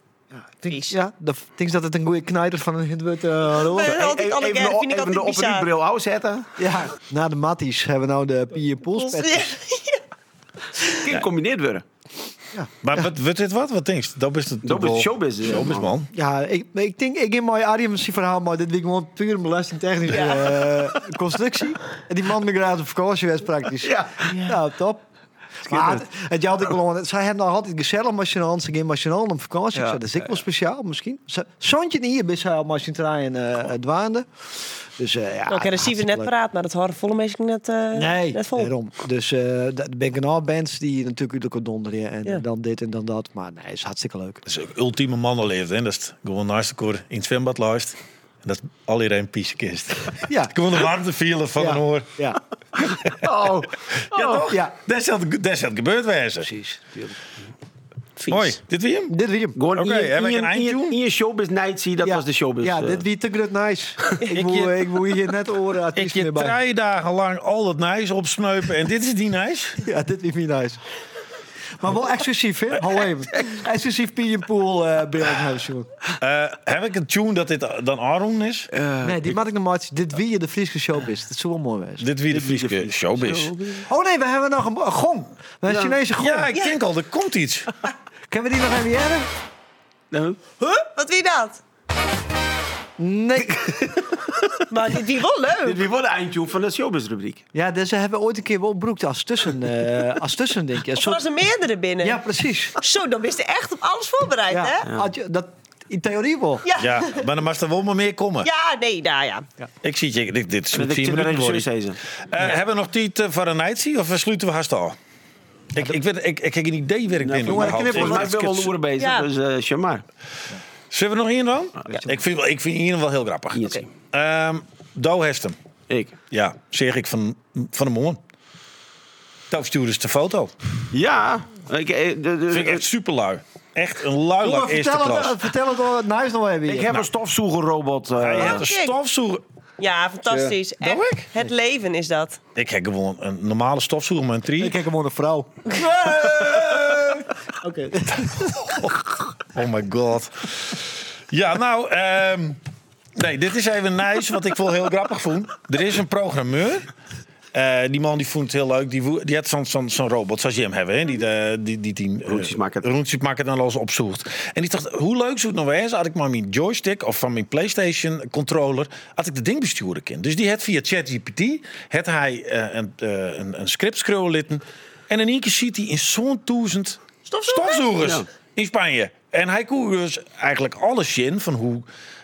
Denk dat het een goede knijter van een wordt. Even de opbril uitzetten. Ja, na de matties hebben we nou de P-Impuls. Kan gecombineerd worden. Maar wat dit wat? Wat denk je? Dat is het Showbiz. Showbiz, man. Ja, ik denk, ik in mijn Arjen verhaal, maar dit week gewoon puur een belastingtechnische constructie. En die man migraat op vakantie was praktisch. Ja, top. Maar het had ik gewoon, zij hebben nog altijd gezellig machinaal, ze gaan machinaal op vakantie. Dat is ik wel speciaal misschien. Zoontje niet hier, bis hij op machine trein dwaande. Dus ik heb de net paraat, maar dat horen volle mensen net vol. Daarom. Dus de Bengenaal bands die natuurlijk ook donderen en dan dit en dan dat. Maar nee, is hartstikke leuk. Dat is een ultieme mannenleven, hè? Dat is gewoon naast elkaar in het zwembad luistert. En dat al iedereen piezekist. Ja. Gewoon de warmte vielen van een oor. Ja. Ja, toch? Ja. Dat is het gebeurd wezen. Precies. Vies. Mooi. Dit weer hem? Dit weer hem. Gewoon heb ik een eindtune? in je Showbiz Night zie, dat was de Showbiz. Ja, dit wie te good nice. ik wil hier net oren Ik artiesten je erbij. 3 dagen lang al het nice opsneupen en dit is die nice? Ja, dit is niet nice. Maar wel exclusief, hè? Hou even. Exclusief Pien Pool beeldhuis, jongen. Heb ik een tune dat dit dan Aron is? Nee, die maak ik nog maar. Dit wie de Friese Showbiz. Dat zou wel mooi zijn. Dit wie de Friese Showbiz. Oh nee, we hebben nog een gong. Een Chinese gong. Ja, ik denk al, er komt iets. Kunnen we die nog even jaren? Wat wie dat? Nee. Maar dit wie wel leuk. Dit wordt de eindtune van de Showbiz-rubriek. Ja, dus ze hebben ooit een keer wel broekt als tussen denk je. Of was er meerdere binnen? Ja, precies. Zo, dan wist je echt op alles voorbereid, hè? Had je, dat in theorie wel. Ja, maar dan mag er wel maar meer komen. Ja, nee, nou ja. Ik zie het, dit is Dat ik 10 de minuten regisseur worden. zei. Hebben we nog tijd voor een nightie of sluiten we haast al? Ik heb een idee waar ik ben. Volgens mij ben ik wel loeren bezig, Ja. dus shit maar. Zullen we nog één dan? Ik vind één wel heel grappig. Douw Hestem. Ik. Ja, zeg ik van de morgen. Douw stuurde eens de foto. Ja. Vind ik echt super lui. Echt een luilak eerste klas. Vertel het wel, nice nog even. Ik heb een stofzuigerrobot. Hij heeft een kijk. stofzoeger. Ja, fantastisch. Dat Echt, ik? het leven is dat. Ik heb gewoon een normale stofzoeger met een trie. Ik kijk gewoon een vrouw. Oké. Oh my god. Ja, nou, nee, dit is even nice, wat ik wel heel grappig vond. Er is een programmeur. Die man die vond het heel leuk. Die had zo'n robot zoals je hem hebben. Hè? Die roentjes maken dan alles opzoekt. En die dacht, hoe leuk zou het nou zijn... had ik maar mijn joystick of van mijn PlayStation controller... had ik de ding besturen kunnen. Dus die had via ChatGPT... had hij een script scrollen. En in één keer ziet hij in zo'n 1000 stofzoegers in Spanje. En hij kon dus eigenlijk alles in van hoe...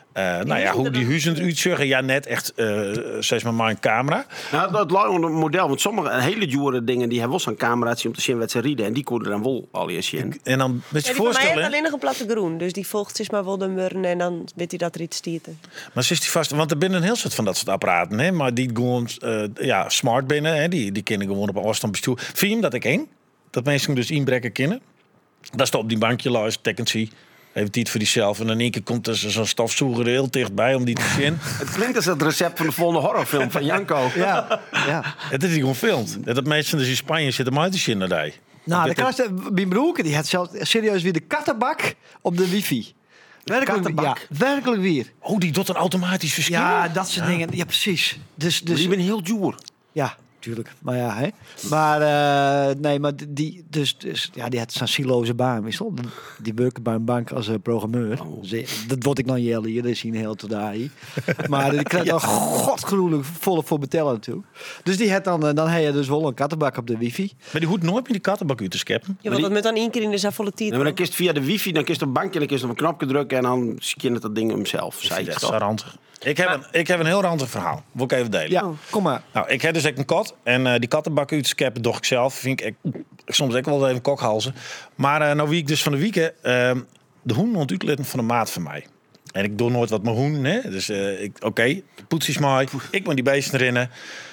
hoe die huizen eruit zeggen. Ja, net echt, zeg maar een camera. Nou, dat lange model. Want sommige hele dure dingen... die hebben wel zo'n cameraatje om te zien wat ze rieden. En die konden dan wel al eens zien. En dan met je Die van mij heeft voorstellen... alleen nog een platte groen. Dus die volgt zich maar wel de murren en dan weet hij dat er iets stiert. Maar zit die vast... Want er binnen een heel soort van dat soort apparaten. Hè? Maar die gewoon smart binnen. Hè? Die kennen gewoon op afstand bestuur. Vind je hem dat ik eng? Dat mensen dus inbrekken kennen? Dat staat op die bankje, luister, tekent zie. Even tijd voor diezelf. En in één keer komt er zo'n stofzoeger heel dichtbij om die te zien. Het klinkt als het recept van de volgende horrorfilm van Janko. Ja. Het is die gewoon filmt. Dat mensen dus in Spanje zitten maar uit te zien naar die. Nou, de kast, mijn broer, die had zelfs serieus weer de kattenbak op de wifi. Werkelijk, ja, werkelijk weer. Oh, die doet een automatisch verschil. Ja, dat soort dingen. Ja, precies. Dus Die ben heel duur. ja, tuurlijk. Maar ja, hè. Maar nee, maar die had zo'n siloze baan, wissel. Die werkte bij een bank als programmeur. Dus, dat word ik dan jellen hier, dat is een heel te daar. Maar die krijgt dan godgruwelijk volle voor betellen natuurlijk. Dus die had dan heb je dus wel een kattenbak op de wifi. Maar die hoeft nooit meer die kattenbak uit te scheppen. Ja, want dat moet dan één keer in de volle tijd. Ja, maar dan kiest via de wifi, dan kiest een bankje, dan kiest op een knopje drukken en dan scannet dat ding hem zelf. Dat is ranzig. Ik heb een heel ranzig verhaal. Wil ik even delen. Ja, kom maar. Nou, ik heb dus een kat. En die kattenbak uit te scheppen doe ik zelf. Vind ik soms ook wel even kokhalzen. Maar nou wie ik dus van de week... de hoen moet uitletten van een maat van mij. En ik doe nooit wat mijn hoen. Hè? Dus oké, poets is mooi. Ik moet die beesten rennen.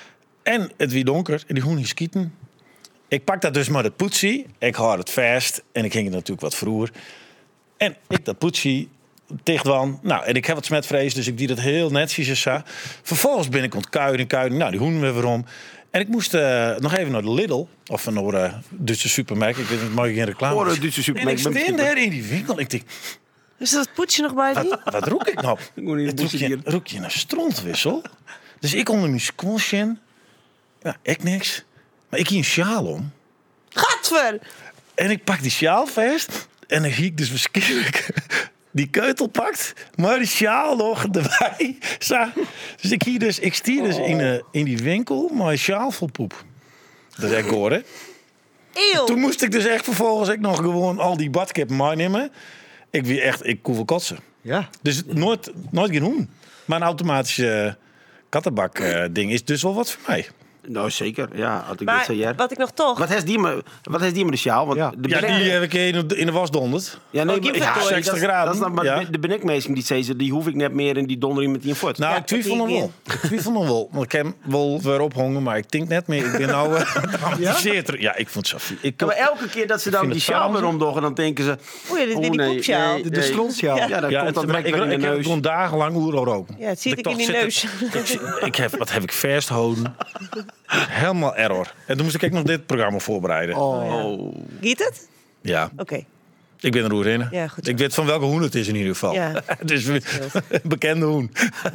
En het wie donker. En die hoen is skieten. Ik pak dat dus maar het poetsie. Ik hou het vast. En ik ging het natuurlijk wat vroeger. En ik dat poetsie... dichtwan. Nou, en ik heb wat smetvrees, dus ik die dat heel netjes en zo. Vervolgens ben ik ontkuilen. Nou, die hoenen weer om. En ik moest nog even naar de Lidl. Of naar de Duitse supermarkt. Ik weet niet, mag ik geen reclame. De Duitse supermarkt. En ik sta daar in die winkel. Ik denk, Is dat poetje nog bij die? wat roek ik nou? Roek je een strontwissel? Dus ik onder mijn squash in. Ja, ik niks. Maar ik hier een sjaal om. Gadver! En ik pak die sjaal vast. En dan zie ik dus verschrikkelijk die keutel pakt. Maar die sjaal nog erbij. Dus ik stier dus in die winkel. Maar een sjaal vol poep. Dat is echt goor, hè? Eeuw. Toen moest ik dus echt vervolgens nog gewoon al die badkippen meenemen. Ik kon wel kotsen. Ja. Dus nooit genoemd. Maar een automatische kattenbak ding is dus wel wat voor mij. Nou, zeker. Ja, had ik Maar dit zo jaar. wat ik nog toch... Wat heeft die me de sjaal? Want Ja. de Die heb ik in de was donderd. Ja, nee, Oh, die maar- verdorie, 60 dat graden. is dan maar Ja. de benekmeester die zei ze, die hoef ik net meer in die dondering met die voet. Nou, Ja, ik twijfel dat nog die wel. Ik twijfel nog wel. Want ik heb hem wel weer ophangen, maar ik denk net meer. Ik ben nou getraumatiseerd. Ja, ik vond het zo. Ja, maar elke keer dat ze dan vind die het sjaal saai. weer omdoggen, dan denken ze... Oeh, dit is weer die poepsjaal. De strontjaal. Ja, dan Ja, komt dat maar direct weer in ik de heb neus. gewoon dagenlang oero roken. Ja, het ziet ik in die dacht, neus. Wat heb ik vasthouden? Helemaal error. En toen moest ik ook nog dit programma voorbereiden. Oh. Giet het? Ja, Oké. ik ben er roer in. Ja, goed zo. Ik weet van welke hoen het is in ieder geval. Ja. Het is een bekende hoen.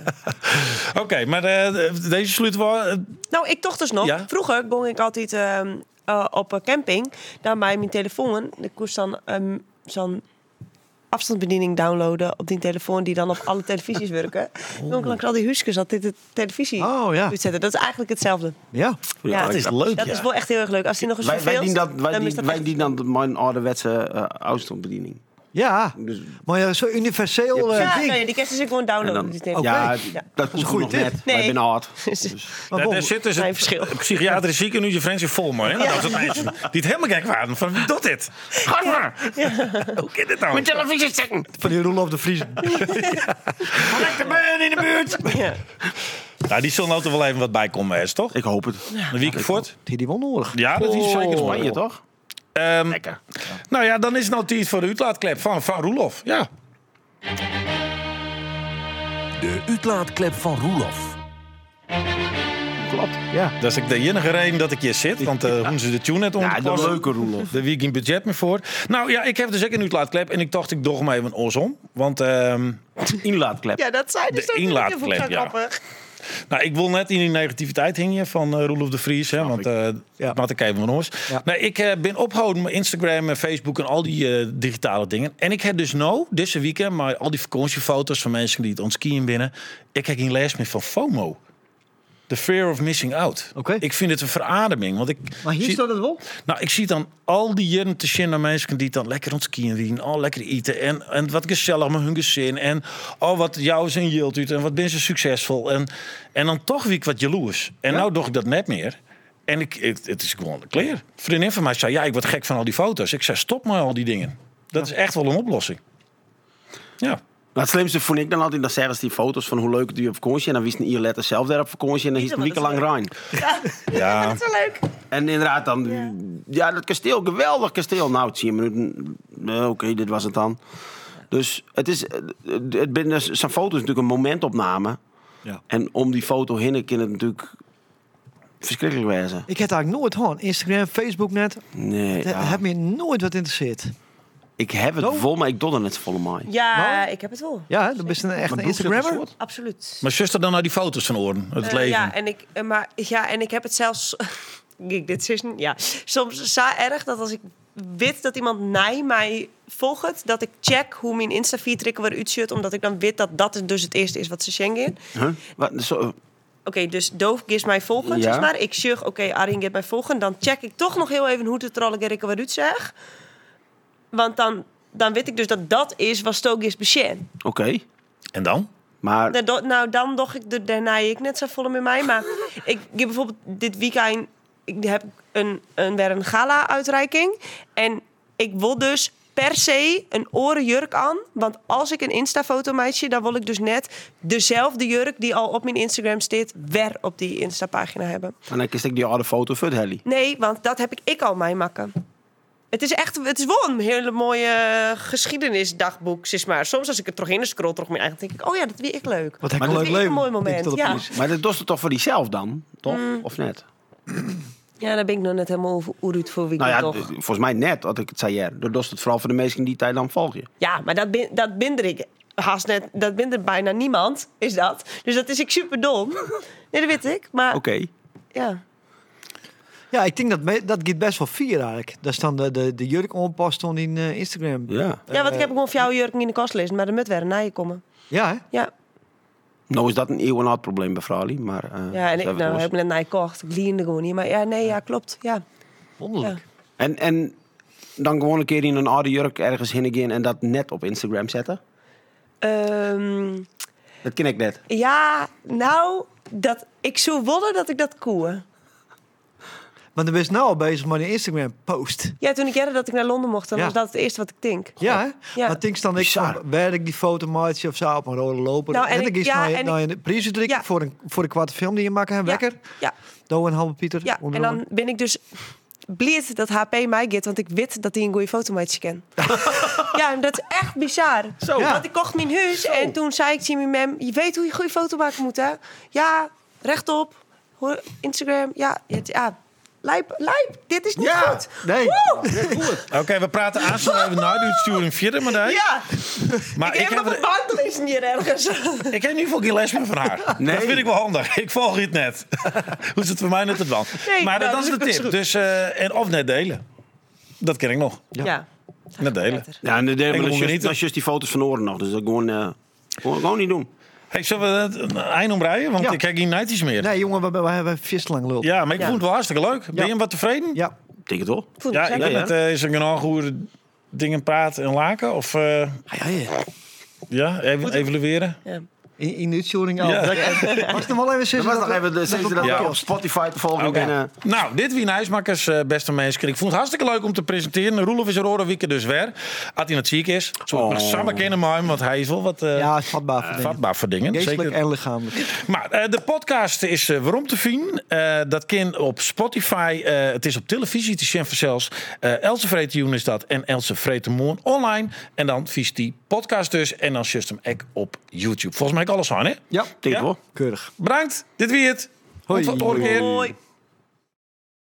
Oké, maar deze sluiten we... Nou, ik toch dus nog. Ja? Vroeger ging ik altijd op een camping. Daar bij mijn telefoon. Ik koest dan zo'n afstandsbediening downloaden op die telefoon die dan op alle televisies werken. Dan kon ik al die huisjes altijd de televisie uitzetten. Dat is eigenlijk hetzelfde. Ja. Ja, dat is leuk, Dat ja. is wel echt heel erg leuk. Als die nog eens Wij verveelt, dienen dan mijn ouderwetse afstandsbediening. Ja. Dus, Maar ja, zo universeel ja, ding. nee, die kun je dus gewoon downloaden. en dan- op die telefoon. ja, Ja. dat komt een goede nog tip. net. Nee. Wij zijn oud. Maar Ja, bon, er zit dus Geen verschil. een psychiatrisch ziekenhuis in Fransie vol, man. Hè? Dat is het meisje die het helemaal gek waren. Van wie doet dit? Gadver! Hoe kan dit nou? Mijn televisie zetten! van die Roelof de Vries. Lekker man in de buurt! Ja. Nou, die zullen nou er wel even wat bij komen, hè, toch? Ik hoop het. Een week voort. Die wel nodig. Ja, dat is zeker Spanje, toch? Lekker. Nou ja, dan is het nou tijd voor de uitlaatklep van Roelof. Ja. De uitlaatklep van Roelof. Klopt. Ja. Dat is ook de enige reden dat ik hier zit. Want hoe ze de tune net Ja, de onderpassen. leuke Roelof. Daar wie geen budget meer voor. Nou ja, ik heb dus ook een uitlaatklep. En ik dacht, ik doch hem even om. Want Inlaatklep. Ja, dat zijn dus De ook inlaatklep, zo ja. grappig. nou, ik wil net in die negativiteit hingen van Roelof de Vries. Hè, want wat ik even van ons. Ja. Nee, ik ben opgehouden met Instagram en Facebook en al die digitale dingen. En ik heb dus nou, deze weekend, maar al die vakantiefoto's van mensen die het ontskiën binnen. Ik heb geen les meer van FOMO. The fear of missing out. Oké. Ik vind het een verademing. Want ik Maar hier zie, staat het wel. nou, ik zie dan al die jaren te zien naar mensen die dan lekker ontskiën doen. Al lekker eten. En wat gezellig met hun gezin. En wat jou is een yield uit. En wat ben ze succesvol. En dan toch wie ik wat jaloers. En nou doe ik dat net meer. En het is gewoon clear. Een vriendin van mij zei, ja, ik word gek van al die foto's. Ik zei, stop maar al die dingen. Dat is echt wel een oplossing. Ja. Nou, het slimste vond ik dan altijd, dan zeggen ze die foto's van hoe leuk het is op vakantie. En dan wist een Ierletter zelf daar op vakantie. En dan is het een week lang Rijn. Ja. Dat is wel leuk. En inderdaad dan, ja, dat kasteel, geweldig kasteel. Nou, 10 minuten, oké, dit was het dan. Dus het is, zijn foto is natuurlijk een momentopname. Ja. En om die foto heen kan het natuurlijk verschrikkelijk wezen. Ik heb eigenlijk nooit gewoon Instagram, Facebook net. Nee, Dat heb me nooit wat interesseert. ik heb het vol, maar ik doe er net vol mij. Ja, ik heb het wel. Ja, dan ben je echt een doe je dat Instagrammer. Absoluut. Maar zuster dan nou die foto's van oren? Het leven. Ja, en ik heb het zelfs... Kijk, dit is soms zo erg dat als ik weet dat iemand mij volgt, dat ik check hoe mijn Insta-feed trekken weer uitziet, omdat ik dan weet dat dat dus het eerste is wat ze schengen. Huh? Wat, zo, Oké, dus Doof geeft mij volgen, Ja. zeg maar. Ik zeg, oké, Arjen geeft mij volgen. Dan check ik toch nog heel even hoe het er al weer uit zeg. Want dan weet ik dus dat dat is wat Stook is beschermd. Oké, En dan? maar Nou, dan doch ik daarna ik net zo vol met mij. Maar ik heb bijvoorbeeld dit weekend... Ik heb weer een gala-uitreiking. En ik wil dus per se een orenjurk aan. Want als ik een Insta-foto meisje, dan wil ik dus net dezelfde jurk die al op mijn Instagram staat, weer op die Insta-pagina hebben. en dan kies ik die oude foto voor het heli. Nee, want dat heb ik al mij makken. Het is wel een hele mooie geschiedenisdagboek, zeg maar. Soms als ik het terug in scroll, terug mijn eigen, denk ik, oh ja, dat vind ik leuk. Wat heb Maar ik een dat leuk vind ik leven. een mooi moment, Denk ik ja. dat het is. Maar dat doet het toch voor diezelf dan, toch? Of net? Ja, daar ben ik nog net helemaal over uit voor wie Nou ja, toch. volgens mij net, wat ik het zei hier. Dat doet het vooral voor de mensen die tijd dan volgen. Ja, maar dat binder ik haast net. Dat binder bijna niemand, is dat. Dus dat is ik super dom. Nee, dat weet ik. Maar Oké. ja. Ja, ik denk dat gaat best wel vier eigenlijk. Daar staan de jurk onpast in Instagram. Ja. Ja, want ik heb gewoon voor jou jurken in de kast gelezen, maar de moet weer naar je komen. Ja, hè? Ja, Nou is dat een eeuwenoud probleem bij Frali, maar... ja en ik heb net naar je gekocht. Ik liende gewoon niet. Maar ja, klopt. Ja. Wonderlijk. En dan gewoon een keer in een oude jurk ergens heen gaan en dat net op Instagram zetten? Dat ken ik net. Ja, nou, ik zou willen dat ik dat koe. Maar dan ben je nou al bezig met een Instagram post. Ja, toen ik jaren dat ik naar Londen mocht, dan Ja. was dat het eerste wat ik denk. Ja, hè? Ja. Maar denk dan ik Bizar. van, werd ik die fotomaatje of zo op een rode loper. Nou, en en dan ik- is ja, en naar een prijsdruk Ja. voor de kwarte film die je maakt, en wekker. Ja, Doe en halve Pieter. ja. En dan ben ik dus blij dat HP mij get, want ik weet dat hij een goede fotomaatje kent. Ja, dat is echt bizar. Zo. Ja. Want ik kocht mijn huis en toen zei ik tegen mijn mem, je weet hoe je goede foto maken moet, hè? Ja, rechtop, Instagram, ja. Lijp, dit is niet goed. Nee. Oké, we praten aanstaan even na de uitsturing verder met haar. Ja, Maar ik heb nog een band lezen hier ergens. ik heb in ieder geval geen les meer van haar. Nee. Dat vind ik wel handig. Ik volg het net. Hoe is het voor mij net het wel? Nee, Maar nou, dat is de dat is tip. goed. Dus, of net delen. Dat ken ik nog. Ja. Net delen. Beter. Ja, en de derde Ik moet is genieten. juist- juist die foto's van oren nog. Dus dat gewoon niet doen. Hey, zullen we het een eind omrijden? Want Ja. ik heb geen nighties meer. Nee, jongen, we hebben vis lang lul. Ja, maar ik Ja. vond het wel hartstikke leuk. Ben je wat tevreden? Ja. Ik denk het wel. Voel Ja, me ik zeker. vind het is een genoeg hoe dingen praten en laken. Of ja, even evalueren. Ja. In de uitzending al. Ja. Was er wel even Dat zeggen was nog even dat Ja. op Spotify te volgen. Oké. En, Nou, dit wie Nijsmakers, beste mensen. Ik vond het hartstikke leuk om te presenteren. Roelof is er hoor een week dus weer. Als hij het ziek is. Zo ik samen kennen met hem, want hij is wel wat Ja, vatbaar voor dingen. vatbaar voor dingen. Geestelijk Zeker. en lichamelijk. Maar de podcast is waarom te vinden. Dat kan op Spotify. Het is op televisie te zien zelfs. Else Vreetejoen is dat. En Else Vreetemoorn online. En dan vies die podcast dus. En dan just hem ook op YouTube. Volgens mij heb ik alles aan, hè? Ja, denk het wel. keurig. Bedankt. Dit wie het. Hoi. Tot de volgende keer. Hoi.